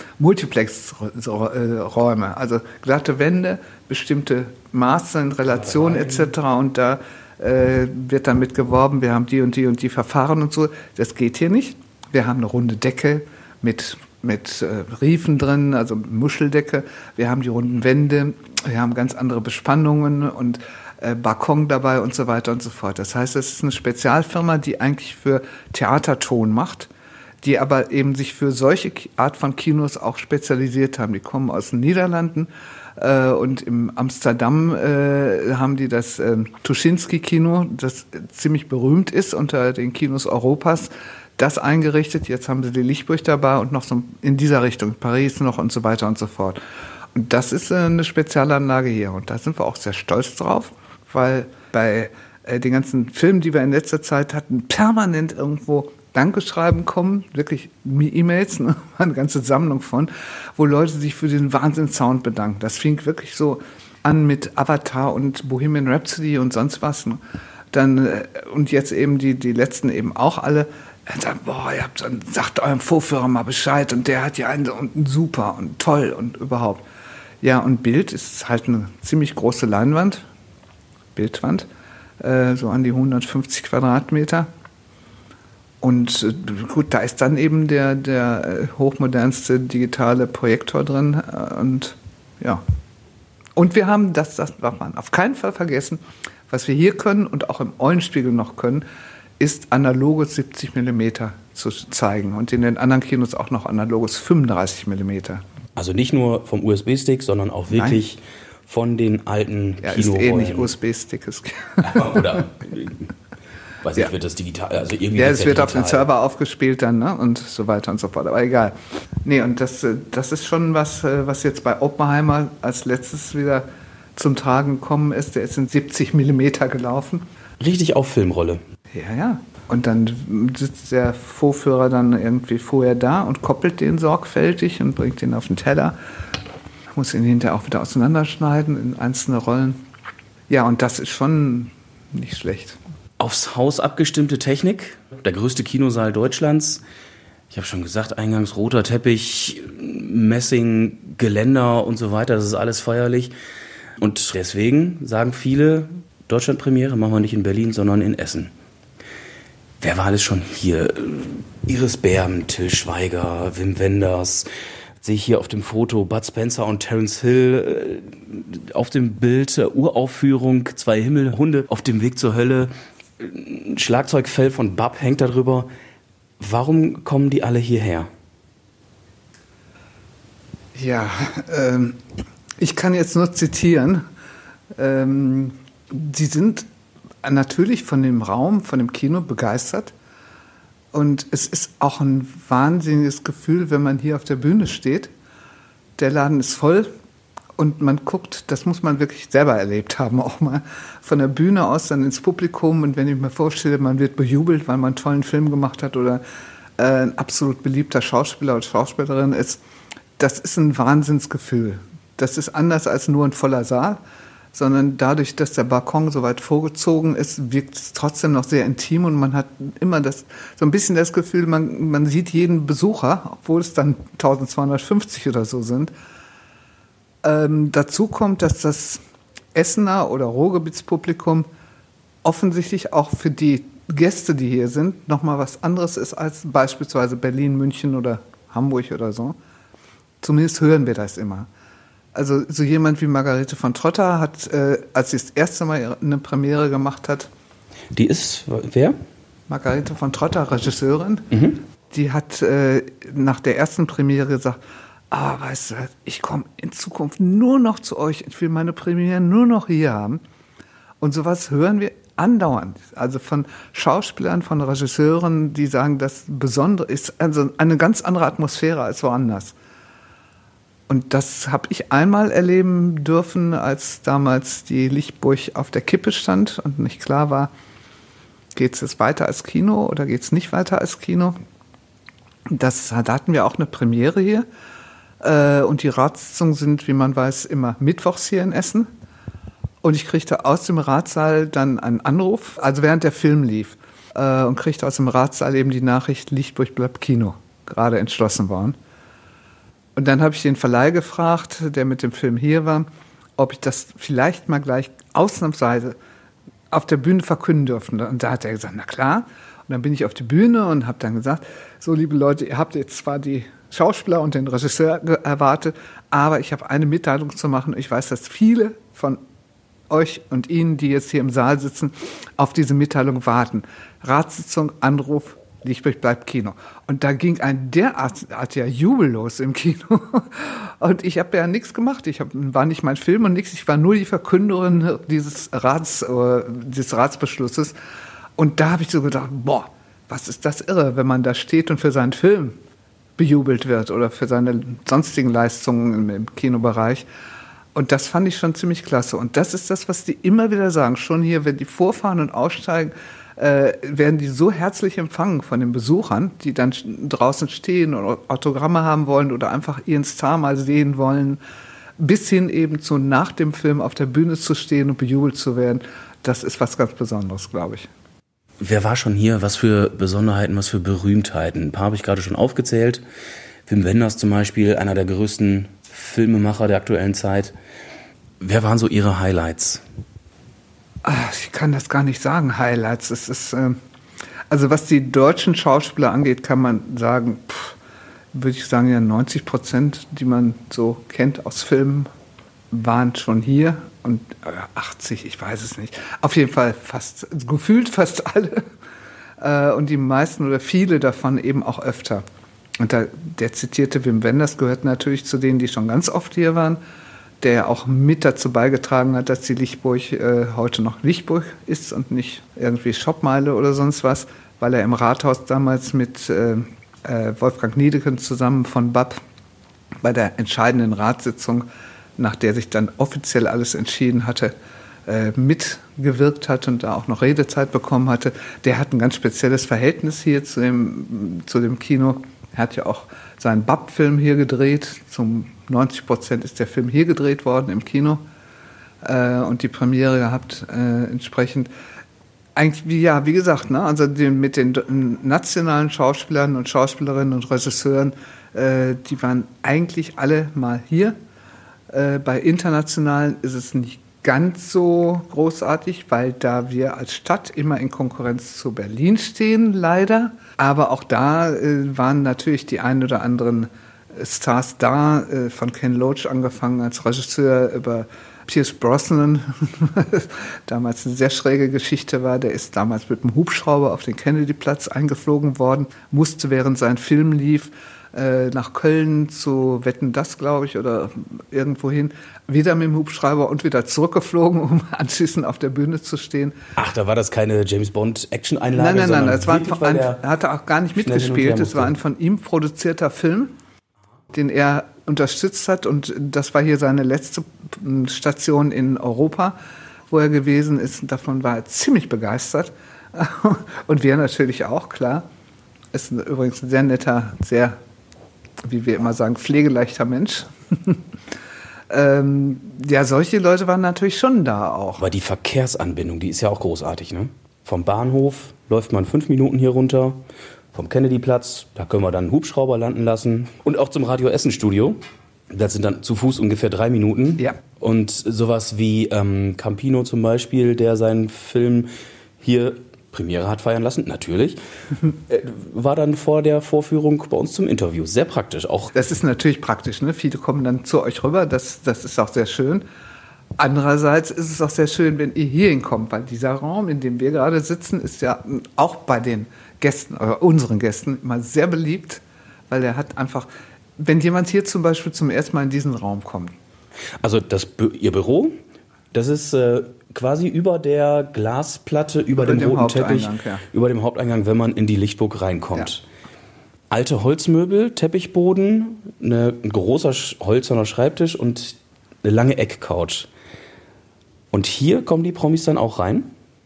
Multiplex-Räume, also glatte Wände, bestimmte Maße in Relation et cetera. Und da äh, wird damit geworben, wir haben die und die und die Verfahren und so. Das geht hier nicht. Wir haben eine runde Decke mit mit äh, Riefen drin, also Muscheldecke. Wir haben die runden Wände, wir haben ganz andere Bespannungen und äh, Balkon dabei und so weiter und so fort. Das heißt, es ist eine Spezialfirma, die eigentlich für Theaterton macht, die aber eben sich für solche Art von Kinos auch spezialisiert haben. Die kommen aus den Niederlanden äh, und in Amsterdam äh, haben die das äh, Tuschinski-Kino, das ziemlich berühmt ist unter den Kinos Europas, das eingerichtet. Jetzt haben sie die Lichtburg dabei und noch so in dieser Richtung, Paris noch und so weiter und so fort. Und das ist eine Spezialanlage hier und da sind wir auch sehr stolz drauf, weil bei äh, den ganzen Filmen, die wir in letzter Zeit hatten, permanent irgendwo Dankeschreiben kommen, wirklich E-Mails, ne? Eine ganze Sammlung von, wo Leute sich für diesen Wahnsinns-Sound bedanken. Das fing wirklich so an mit Avatar und Bohemian Rhapsody und sonst was. Ne? Dann, äh, und jetzt eben die, die letzten eben auch alle. Sagt, boah, ihr habt, dann sagt eurem Vorführer mal Bescheid und der hat ja einen und super und toll und überhaupt. Ja, und Bild ist halt eine ziemlich große Leinwand, Bildwand, äh, so an die hundertfünfzig Quadratmeter. Und äh, gut, da ist dann eben der, der äh, hochmodernste digitale Projektor drin äh, und ja. Und wir haben, das, das darf man auf keinen Fall vergessen, was wir hier können und auch im Eulenspiegel noch können, ist analoges siebzig Millimeter zu zeigen und in den anderen Kinos auch noch analoges fünfunddreißig Millimeter. Also nicht nur vom U S B-Stick, sondern auch wirklich Nein. von den alten ja, Kinorollen. Ja, ist eh nicht U S B-Stick. Oder, weiß nicht, ja. wird das digital, also irgendwie Ja, es wird digital. auf den Server aufgespielt dann, ne, und so weiter und so fort, aber egal. Nee, und das, das ist schon was, was jetzt bei Oppenheimer als letztes wieder zum Tragen gekommen ist. Der ist in siebzig Millimeter gelaufen. Richtig auf Filmrolle. Ja, ja. Und dann sitzt der Vorführer dann irgendwie vorher da und koppelt den sorgfältig und bringt den auf den Teller. Muss ihn hinterher auch wieder auseinanderschneiden in einzelne Rollen. Ja, und das ist schon nicht schlecht. Aufs Haus abgestimmte Technik, der größte Kinosaal Deutschlands. Ich habe schon gesagt, eingangs roter Teppich, Messing, Geländer und so weiter. Das ist alles feierlich. Und deswegen sagen viele, Deutschlandpremiere machen wir nicht in Berlin, sondern in Essen. Wer war alles schon hier? Iris Berben, Till Schweiger, Wim Wenders. Sehe ich hier auf dem Foto Bud Spencer und Terence Hill. Auf dem Bild Uraufführung, zwei Himmelhunde auf dem Weg zur Hölle. Ein Schlagzeugfell von Bab hängt da drüber. Warum kommen die alle hierher? Ja, ähm, ich kann jetzt nur zitieren. Ähm, die sind natürlich von dem Raum, von dem Kino begeistert. Und es ist auch ein wahnsinniges Gefühl, wenn man hier auf der Bühne steht. Der Laden ist voll und man guckt, das muss man wirklich selber erlebt haben, auch mal von der Bühne aus dann ins Publikum. Und wenn ich mir vorstelle, man wird bejubelt, weil man einen tollen Film gemacht hat oder äh, ein absolut beliebter Schauspieler oder Schauspielerin ist, das ist ein Wahnsinnsgefühl. Das ist anders als nur ein voller Saal, sondern dadurch, dass der Balkon so weit vorgezogen ist, wirkt es trotzdem noch sehr intim und man hat immer das, so ein bisschen das Gefühl, man, man sieht jeden Besucher, obwohl es dann eintausendzweihundertfünfzig oder so sind. Ähm, dazu kommt, dass das Essener oder Ruhrgebietspublikum offensichtlich auch für die Gäste, die hier sind, nochmal was anderes ist als beispielsweise Berlin, München oder Hamburg oder so. Zumindest hören wir das immer. Also so jemand wie Margarete von Trotta hat, äh, als sie das erste Mal eine Premiere gemacht hat. Die ist, wer? Margarete von Trotta, Regisseurin. Mhm. Die hat äh, nach der ersten Premiere gesagt, ah, weißt du, ich komme in Zukunft nur noch zu euch. Ich will meine Premiere nur noch hier haben. Und sowas hören wir andauernd. Also von Schauspielern, von Regisseuren, die sagen, das Besondere ist also eine ganz andere Atmosphäre als woanders. Und das habe ich einmal erleben dürfen, als damals die Lichtburg auf der Kippe stand und nicht klar war, geht es jetzt weiter als Kino oder geht es nicht weiter als Kino. Das, da hatten wir auch eine Premiere hier. Äh, und die Ratssitzungen sind, wie man weiß, immer mittwochs hier in Essen. Und ich kriegte aus dem Ratssaal dann einen Anruf, also während der Film lief, äh, und kriegte aus dem Ratssaal eben die Nachricht, Lichtburg bleibt Kino, gerade entschlossen worden. Und dann habe ich den Verleih gefragt, der mit dem Film hier war, ob ich das vielleicht mal gleich ausnahmsweise auf der Bühne verkünden dürfte. Und da hat er gesagt, na klar. Und dann bin ich auf die Bühne und habe dann gesagt, so liebe Leute, ihr habt jetzt zwar die Schauspieler und den Regisseur erwartet, aber ich habe eine Mitteilung zu machen. Ich weiß, dass viele von euch und Ihnen, die jetzt hier im Saal sitzen, auf diese Mitteilung warten. Ratssitzung, Anruf, Lichtburg bleibt Kino. Und da ging ein derartiger Jubel los im Kino. Und ich habe ja nichts gemacht. Ich hab, war nicht mein Film und nichts. Ich war nur die Verkünderin dieses, Rats, äh, dieses Ratsbeschlusses. Und da habe ich so gedacht, boah, was ist das irre, wenn man da steht und für seinen Film bejubelt wird oder für seine sonstigen Leistungen im, im Kinobereich. Und das fand ich schon ziemlich klasse. Und das ist das, was die immer wieder sagen. Schon hier, wenn die vorfahren und aussteigen, äh, werden die so herzlich empfangen von den Besuchern, die dann draußen stehen und Autogramme haben wollen oder einfach ihren Star mal sehen wollen, bis hin eben zu nach dem Film auf der Bühne zu stehen und bejubelt zu werden. Das ist was ganz Besonderes, glaube ich. Wer war schon hier? Was für Besonderheiten, was für Berühmtheiten? Ein paar habe ich gerade schon aufgezählt. Wim Wenders zum Beispiel, einer der größten Filmemacher der aktuellen Zeit. Wer waren so Ihre Highlights? Ach, ich kann das gar nicht sagen, Highlights. Es ist, äh, also was die deutschen Schauspieler angeht, kann man sagen, pff, würde ich sagen, ja neunzig Prozent, die man so kennt aus Filmen, waren schon hier. Und äh, achtzig, ich weiß es nicht. Auf jeden Fall fast, gefühlt fast alle. Äh, und die meisten oder viele davon eben auch öfter. Und da, der zitierte Wim Wenders gehört natürlich zu denen, die schon ganz oft hier waren, der auch mit dazu beigetragen hat, dass die Lichtburg äh, heute noch Lichtburg ist und nicht irgendwie Schoppmeile oder sonst was, weil er im Rathaus damals mit äh, äh, Wolfgang Niedecken zusammen von B A P bei der entscheidenden Ratssitzung, nach der sich dann offiziell alles entschieden hatte, äh, mitgewirkt hat und da auch noch Redezeit bekommen hatte. Der hat ein ganz spezielles Verhältnis hier zu dem, zu dem Kino. Er hat ja auch seinen B A P-Film hier gedreht. Zum neunzig Prozent ist der Film hier gedreht worden im Kino äh, und die Premiere gehabt äh, entsprechend. Eigentlich, wie, ja, wie gesagt, ne, also den, mit den nationalen Schauspielern und Schauspielerinnen und Regisseuren, äh, die waren eigentlich alle mal hier. Äh, bei internationalen ist es nicht ganz so großartig, weil da wir als Stadt immer in Konkurrenz zu Berlin stehen, leider. Aber auch da äh, waren natürlich die ein oder anderen Stars da, äh, von Ken Loach angefangen als Regisseur über Pierce Brosnan, damals eine sehr schräge Geschichte war. Der ist damals mit dem Hubschrauber auf den Kennedy-Platz eingeflogen worden, musste während sein Film lief nach Köln zu Wetten, das glaube ich, oder irgendwo hin, wieder mit dem Hubschrauber und wieder zurückgeflogen, um anschließend auf der Bühne zu stehen. Ach, da war das keine James-Bond-Action-Einlage? Nein, nein, nein, das war ein, er hatte auch gar nicht mitgespielt. Es war ein von ihm produzierter Film, den er unterstützt hat, und das war hier seine letzte Station in Europa, wo er gewesen ist. Davon war er ziemlich begeistert und wir natürlich auch, klar. Ist übrigens ein sehr netter, sehr, wie wir immer sagen, pflegeleichter Mensch. ähm, ja, solche Leute waren natürlich schon da auch. Aber die Verkehrsanbindung, die ist ja auch großartig, ne? Vom Bahnhof läuft man fünf Minuten hier runter, vom Kennedyplatz, da können wir dann einen Hubschrauber landen lassen. Und auch zum Radio Essen Studio, das sind dann zu Fuß ungefähr drei Minuten. Ja. Und sowas wie ähm, Campino zum Beispiel, der seinen Film hier Premiere hat feiern lassen, natürlich, äh, war dann vor der Vorführung bei uns zum Interview. Sehr praktisch auch. Das ist natürlich praktisch, ne? Viele kommen dann zu euch rüber, das, das ist auch sehr schön. Andererseits ist es auch sehr schön, wenn ihr hierhin kommt, weil dieser Raum, in dem wir gerade sitzen, ist ja auch bei den Gästen, oder unseren Gästen, immer sehr beliebt, weil er hat einfach, wenn jemand hier zum Beispiel zum ersten Mal in diesen Raum kommt. Also das, Ihr Büro, das ist äh, quasi über der Glasplatte, über, über dem, dem roten Teppich, ja. über dem Haupteingang, wenn man in die Lichtburg reinkommt. Ja. Alte Holzmöbel, Teppichboden, eine, ein großer hölzerner Schreibtisch und eine lange Eckcouch. Und hier kommen die Promis dann auch rein?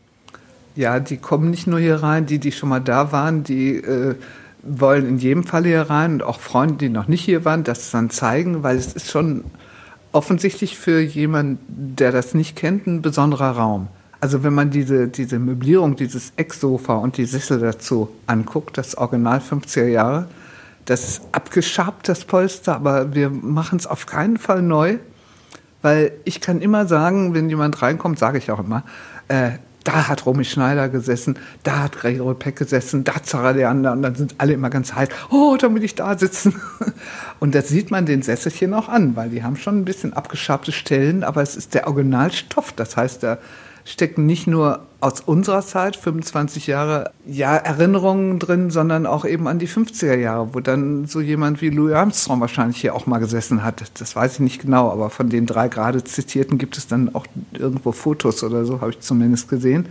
Ja, die kommen nicht nur hier rein, die, die schon mal da waren, die äh, wollen in jedem Fall hier rein und auch Freunde, die noch nicht hier waren, das dann zeigen, weil es ist schon offensichtlich für jemanden, der das nicht kennt, ein besonderer Raum. Also wenn man diese, diese Möblierung, dieses Ecksofa und die Sessel dazu anguckt, das Original fünfziger Jahre, das ist abgeschabt, das Polster, aber wir machen es auf keinen Fall neu, weil ich kann immer sagen, wenn jemand reinkommt, sage ich auch immer, äh, da hat Romy Schneider gesessen, da hat Gregory Peck gesessen, da Zara Leander und dann sind alle immer ganz heiß, oh, da will ich da sitzen. Und das sieht man den Sesselchen auch an, weil die haben schon ein bisschen abgeschabte Stellen, aber es ist der Originalstoff, das heißt, da stecken nicht nur aus unserer Zeit, fünfundzwanzig Jahre, ja, Erinnerungen drin, sondern auch eben an die fünfziger Jahre, wo dann so jemand wie Louis Armstrong wahrscheinlich hier auch mal gesessen hat. Das weiß ich nicht genau, aber von den drei gerade zitierten gibt es dann auch irgendwo Fotos oder so, habe ich zumindest gesehen.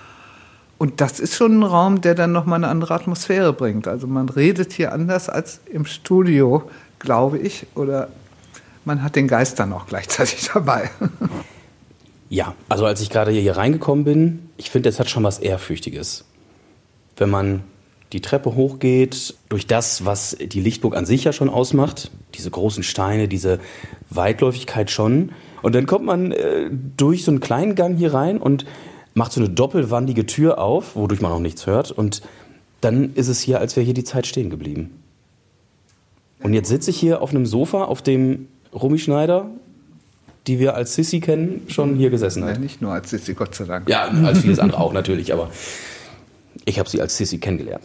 Und das ist schon ein Raum, der dann nochmal eine andere Atmosphäre bringt. Also man redet hier anders als im Studio, glaube ich, oder man hat den Geist dann auch gleichzeitig dabei. Ja, also als ich gerade hier reingekommen bin, ich finde, es hat schon was Ehrfürchtiges. Wenn man die Treppe hochgeht, durch das, was die Lichtburg an sich ja schon ausmacht, diese großen Steine, diese Weitläufigkeit schon. Und dann kommt man äh, durch so einen kleinen Gang hier rein und macht so eine doppelwandige Tür auf, wodurch man auch nichts hört. Und dann ist es hier, als wäre hier die Zeit stehen geblieben. Und jetzt sitze ich hier auf einem Sofa, auf dem Romy Schneider, die wir als Sissi kennen, schon hier gesessen hat. Ja, nicht nur als Sissi, Gott sei Dank. Ja, als vieles andere auch natürlich, aber ich habe sie als Sissi kennengelernt.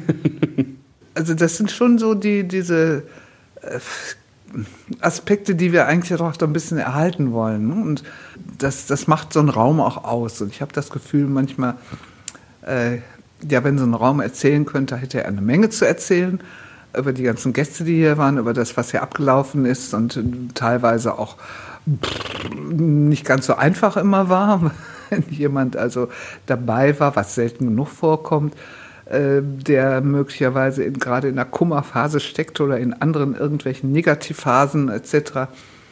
Also das sind schon so die, diese äh, Aspekte, die wir eigentlich auch so ein bisschen erhalten wollen. Ne? Und das, das macht so einen Raum auch aus. Und ich habe das Gefühl manchmal, äh, ja, wenn so ein Raum erzählen könnte, hätte er eine Menge zu erzählen über die ganzen Gäste, die hier waren, über das, was hier abgelaufen ist und teilweise auch nicht ganz so einfach immer war, wenn jemand also dabei war, was selten genug vorkommt, äh, der möglicherweise in, gerade in einer Kummerphase steckt oder in anderen irgendwelchen Negativphasen et cetera,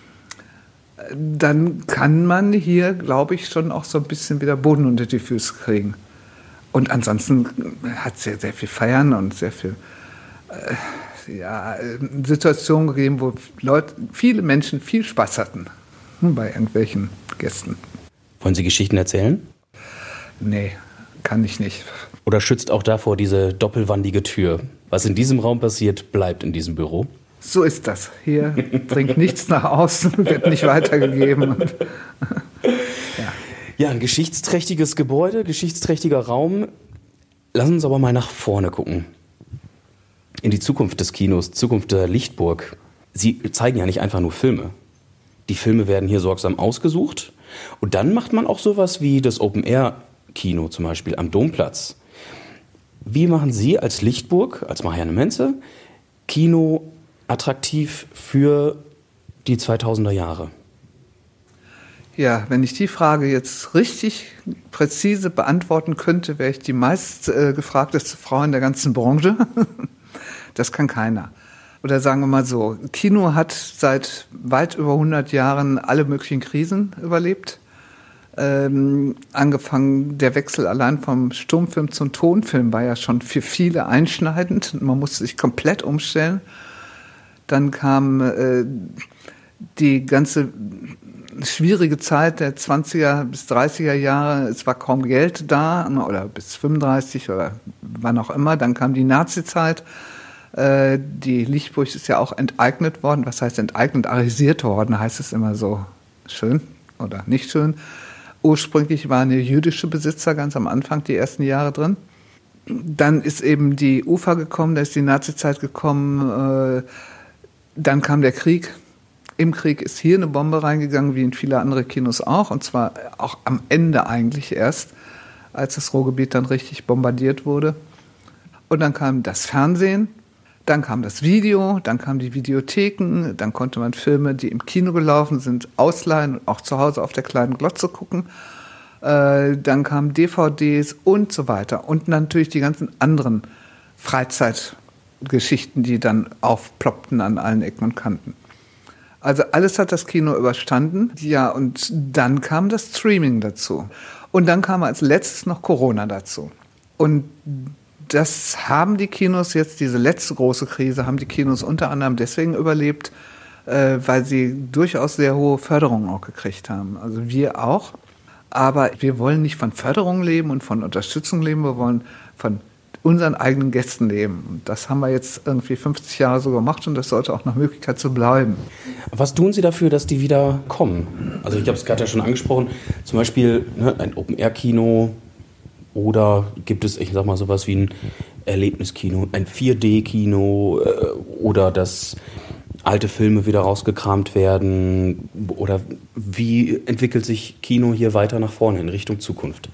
dann kann man hier, glaube ich, schon auch so ein bisschen wieder Boden unter die Füße kriegen. Und ansonsten hat es sehr, sehr viel Feiern und sehr viel äh, ja, Situationen gegeben, wo Leute, viele Menschen viel Spaß hatten bei irgendwelchen Gästen. Wollen Sie Geschichten erzählen? Nee, kann ich nicht. Oder schützt auch davor diese doppelwandige Tür? Was in diesem Raum passiert, bleibt in diesem Büro? So ist das. Hier dringt nichts nach außen, wird nicht weitergegeben. Und, ja. ja, ein geschichtsträchtiges Gebäude, geschichtsträchtiger Raum. Lass uns aber mal nach vorne gucken. In die Zukunft des Kinos, Zukunft der Lichtburg. Sie zeigen ja nicht einfach nur Filme. Die Filme werden hier sorgsam ausgesucht. Und dann macht man auch sowas wie das Open-Air-Kino zum Beispiel am Domplatz. Wie machen Sie als Lichtburg, als Marianne Menze, Kino attraktiv für die zweitausender Jahre? Ja, wenn ich die Frage jetzt richtig präzise beantworten könnte, wäre ich die meist äh, gefragteste Frau in der ganzen Branche. Das kann keiner. Oder sagen wir mal so, Kino hat seit weit über hundert Jahren alle möglichen Krisen überlebt. Ähm, angefangen, der Wechsel allein vom Stummfilm zum Tonfilm war ja schon für viele einschneidend. Man musste sich komplett umstellen. Dann kam äh, die ganze schwierige Zeit der zwanziger bis dreißiger Jahre. Es war kaum Geld da, oder bis fünfunddreißig oder wann auch immer. Dann kam die Nazi-Zeit. Äh, die Lichtburg ist ja auch enteignet worden. Was heißt enteignet? Arisiert worden, heißt es immer so schön oder nicht schön. Ursprünglich war eine jüdische Besitzer ganz am Anfang, die ersten Jahre drin. Dann ist eben die U F A gekommen, da ist die Nazizeit gekommen. Dann kam der Krieg. Im Krieg ist hier eine Bombe reingegangen, wie in viele andere Kinos auch. Und zwar auch am Ende eigentlich erst, als das Ruhrgebiet dann richtig bombardiert wurde. Und dann kam das Fernsehen. Dann kam das Video, dann kamen die Videotheken, dann konnte man Filme, die im Kino gelaufen sind, ausleihen und auch zu Hause auf der kleinen Glotze gucken. Äh, dann kamen D V Ds und so weiter. Und natürlich die ganzen anderen Freizeitgeschichten, die dann aufploppten an allen Ecken und Kanten. Also alles hat das Kino überstanden. Ja, und dann kam das Streaming dazu. Und dann kam als letztes noch Corona dazu. Und das haben die Kinos jetzt, diese letzte große Krise, haben die Kinos unter anderem deswegen überlebt, äh, weil sie durchaus sehr hohe Förderungen auch gekriegt haben. Also wir auch. Aber wir wollen nicht von Förderung leben und von Unterstützung leben, wir wollen von unseren eigenen Gästen leben. Und das haben wir jetzt irgendwie fünfzig Jahre so gemacht und das sollte auch nach Möglichkeit so bleiben. Was tun Sie dafür, dass die wieder kommen? Also ich habe es gerade ja schon angesprochen, zum Beispiel ne, ein Open-Air-Kino. Oder gibt es, ich sag mal, sowas wie ein Erlebniskino, ein vier D Kino äh, oder dass alte Filme wieder rausgekramt werden? Oder wie entwickelt sich Kino hier weiter nach vorne in Richtung Zukunft?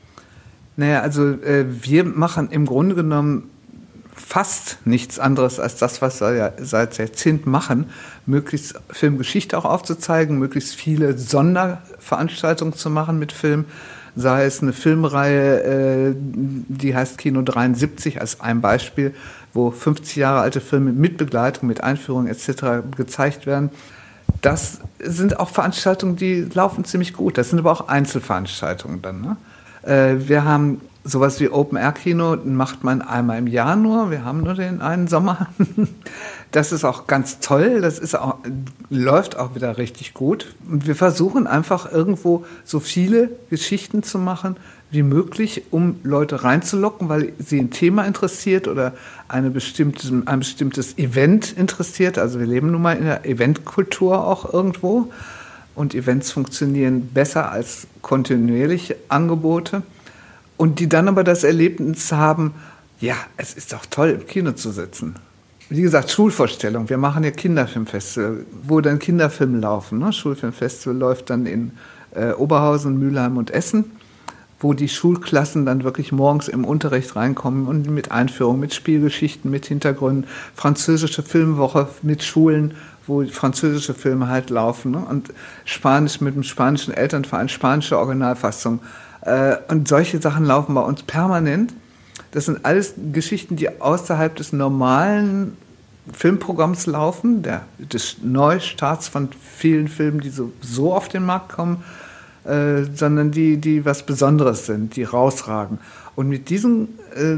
Naja, also äh, wir machen im Grunde genommen fast nichts anderes als das, was wir seit Jahrzehnten machen, möglichst Filmgeschichte auch aufzuzeigen, möglichst viele Sonderveranstaltungen zu machen mit Film. Sei es eine Filmreihe, die heißt Kino dreiundsiebzig als ein Beispiel, wo fünfzig Jahre alte Filme mit Begleitung, mit Einführung et cetera gezeigt werden. Das sind auch Veranstaltungen, die laufen ziemlich gut. Das sind aber auch Einzelveranstaltungen dann. Ne? Wir haben sowas wie Open-Air-Kino, macht man einmal im Jahr nur. Wir haben nur den einen Sommer. Das ist auch ganz toll. Das ist auch, läuft auch wieder richtig gut. Und wir versuchen einfach irgendwo so viele Geschichten zu machen wie möglich, um Leute reinzulocken, weil sie ein Thema interessiert oder eine bestimmte, ein bestimmtes Event interessiert. Also wir leben nun mal in der Eventkultur auch irgendwo. Und Events funktionieren besser als kontinuierliche Angebote. Und die dann aber das Erlebnis haben, ja, es ist doch toll, im Kino zu sitzen. Wie gesagt, Schulvorstellung. Wir machen ja Kinderfilmfestival, wo dann Kinderfilme laufen. Ne? Schulfilmfestival läuft dann in äh, Oberhausen, Mülheim und Essen, wo die Schulklassen dann wirklich morgens im Unterricht reinkommen und mit Einführung, mit Spielgeschichten, mit Hintergründen, französische Filmwoche mit Schulen, wo französische Filme halt laufen. Ne? Und Spanisch mit dem spanischen Elternverein, spanische Originalfassung. Äh, und solche Sachen laufen bei uns permanent. Das sind alles Geschichten, die außerhalb des normalen Filmprogramms laufen, der, des Neustarts von vielen Filmen, die so, so auf den Markt kommen, äh, sondern die, die was Besonderes sind, die rausragen. Und mit diesen äh,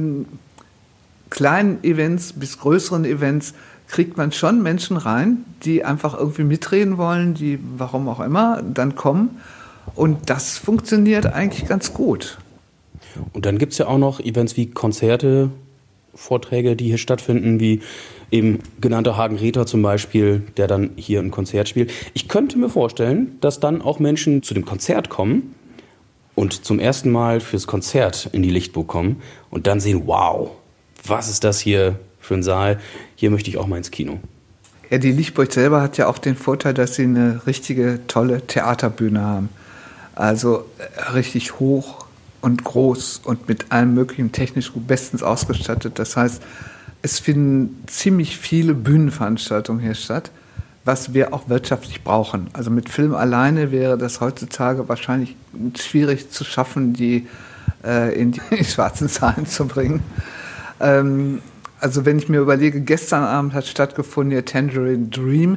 kleinen Events bis größeren Events kriegt man schon Menschen rein, die einfach irgendwie mitreden wollen, die, warum auch immer, dann kommen. Und das funktioniert eigentlich ganz gut. Und dann gibt es ja auch noch Events wie Konzerte, Vorträge, die hier stattfinden, wie eben genannter Hagen Rether zum Beispiel, der dann hier ein Konzert spielt. Ich könnte mir vorstellen, dass dann auch Menschen zu dem Konzert kommen und zum ersten Mal fürs Konzert in die Lichtburg kommen und dann sehen, wow, was ist das hier für ein Saal? Hier möchte ich auch mal ins Kino. Ja, die Lichtburg selber hat ja auch den Vorteil, dass sie eine richtige, tolle Theaterbühne haben. Also richtig hoch und groß und mit allem möglichen technisch gut bestens ausgestattet. Das heißt, es finden ziemlich viele Bühnenveranstaltungen hier statt, was wir auch wirtschaftlich brauchen. Also mit Film alleine wäre das heutzutage wahrscheinlich schwierig zu schaffen, die äh, in die schwarzen Zahlen zu bringen. Ähm, also wenn ich mir überlege, gestern Abend hat stattgefunden der Tangerine Dream.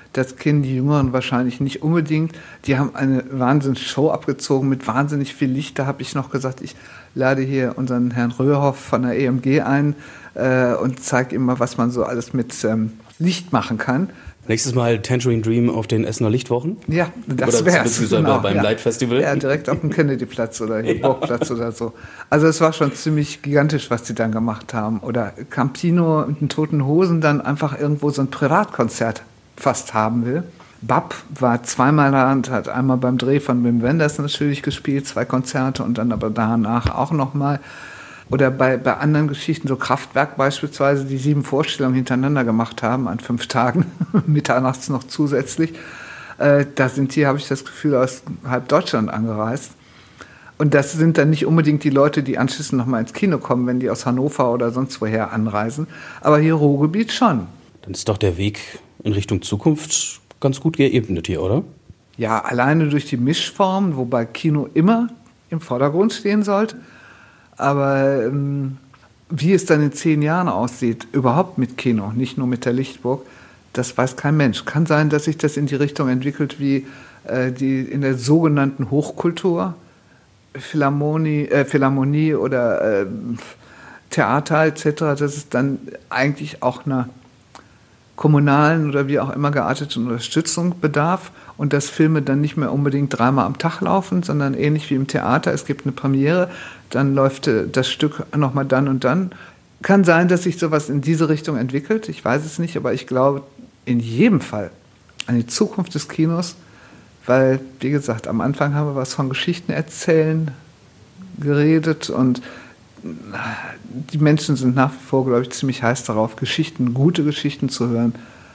Das kennen die Jüngeren wahrscheinlich nicht unbedingt. Die haben eine Wahnsinnsshow abgezogen mit wahnsinnig viel Licht. Da habe ich noch gesagt, ich lade hier unseren Herrn Röhrhoff von der E M G ein äh, und zeige ihm mal, was man so alles mit ähm, Licht machen kann. Nächstes Mal Tangerine Dream auf den Essener Lichtwochen? Ja, das wäre es. Genau, beim ja. Light Festival? Ja, direkt auf dem Kennedy-Platz oder ja. Burgplatz oder so. Also es war schon ziemlich gigantisch, was die dann gemacht haben. Oder Campino mit den Toten Hosen dann einfach irgendwo so ein Privatkonzert fast haben will. Bab war zweimal da und hat einmal beim Dreh von Wim Wenders natürlich gespielt, zwei Konzerte und dann aber danach auch nochmal. Oder bei, bei anderen Geschichten, so Kraftwerk beispielsweise, die sieben Vorstellungen hintereinander gemacht haben an fünf Tagen, mitternachts noch zusätzlich. Äh, da sind die, habe ich das Gefühl, aus halb Deutschland angereist. Und das sind dann nicht unbedingt die Leute, die anschließend nochmal ins Kino kommen, wenn die aus Hannover oder sonst woher anreisen. Aber hier Ruhrgebiet schon. Dann ist doch der Weg in Richtung Zukunft ganz gut geebnet hier, oder? Ja, alleine durch die Mischform, wobei Kino immer im Vordergrund stehen sollte. Aber ähm, wie es dann in zehn Jahren aussieht, überhaupt mit Kino, nicht nur mit der Lichtburg, das weiß kein Mensch. Kann sein, dass sich das in die Richtung entwickelt wie äh, die in der sogenannten Hochkultur, Philharmonie, äh, Philharmonie oder äh, Theater et cetera, dass es dann eigentlich auch einer kommunalen oder wie auch immer gearteten Unterstützung bedarf und dass Filme dann nicht mehr unbedingt dreimal am Tag laufen, sondern ähnlich wie im Theater, es gibt eine Premiere, dann läuft das Stück nochmal dann und dann. Kann sein, dass sich sowas in diese Richtung entwickelt, ich weiß es nicht, aber ich glaube in jedem Fall an die Zukunft des Kinos, weil, wie gesagt, am Anfang haben wir was von Geschichten erzählen geredet und die Menschen sind nach wie vor, glaube ich, ziemlich heiß darauf, Geschichten, gute Geschichten zu hören.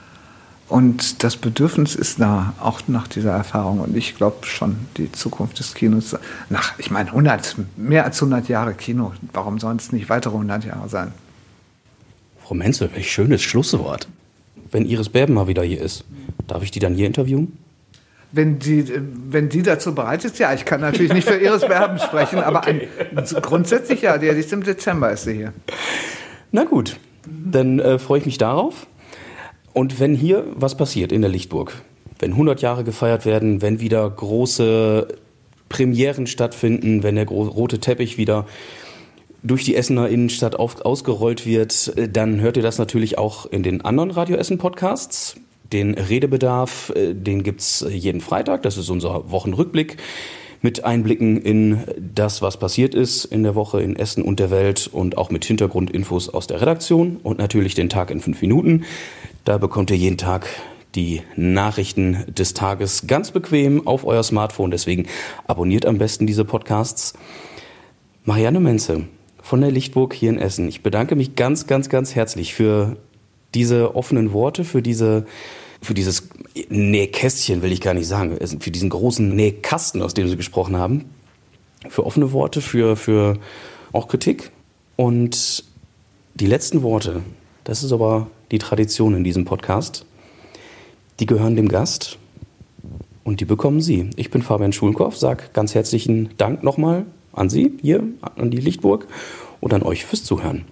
Und das Bedürfnis ist da, auch nach dieser Erfahrung. Und ich glaube schon, die Zukunft des Kinos, nach, ich meine, hundert, mehr als hundert Jahre Kino, warum sollen es nicht weitere hundert Jahre sein? Frau Menzel, welch schönes Schlusswort. Wenn Iris Berben mal wieder hier ist, darf ich die dann hier interviewen? Wenn die, wenn die dazu bereit ist, ja, ich kann natürlich nicht für Iris Berben sprechen, aber okay. an, grundsätzlich ja, die ist im Dezember ist sie hier. Na gut, dann äh, freue ich mich darauf. Und wenn hier was passiert in der Lichtburg, wenn hundert Jahre gefeiert werden, wenn wieder große Premieren stattfinden, wenn der gro- rote Teppich wieder durch die Essener Innenstadt auf, ausgerollt wird, dann hört ihr das natürlich auch in den anderen Radio Essen Podcasts. Den Redebedarf, den gibt's jeden Freitag, das ist unser Wochenrückblick mit Einblicken in das, was passiert ist in der Woche in Essen und der Welt und auch mit Hintergrundinfos aus der Redaktion und natürlich den Tag in fünf Minuten. Da bekommt ihr jeden Tag die Nachrichten des Tages ganz bequem auf euer Smartphone, deswegen abonniert am besten diese Podcasts. Marianne Menze von der Lichtburg hier in Essen, ich bedanke mich ganz, ganz, ganz herzlich für diese offenen Worte, für diese, für dieses Nähkästchen will ich gar nicht sagen, für diesen großen Nähkasten, aus dem Sie gesprochen haben, für offene Worte, für, für auch Kritik. Und die letzten Worte, das ist aber die Tradition in diesem Podcast, die gehören dem Gast und die bekommen Sie. Ich bin Fabian Schulenkorf, sage ganz herzlichen Dank nochmal an Sie hier, an die Lichtburg und an euch fürs Zuhören.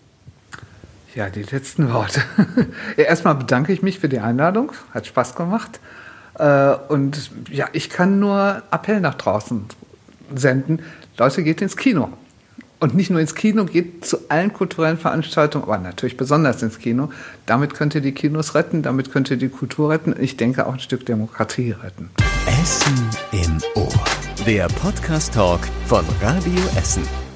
Ja, die letzten Worte. Ja, erstmal bedanke ich mich für die Einladung. Hat Spaß gemacht. Und ja, ich kann nur Appell nach draußen senden. Leute, geht ins Kino. Und nicht nur ins Kino, geht zu allen kulturellen Veranstaltungen, aber natürlich besonders ins Kino. Damit könnt ihr die Kinos retten, damit könnt ihr die Kultur retten. Ich denke auch ein Stück Demokratie retten. Essen im Ohr. Der Podcast-Talk von Radio Essen.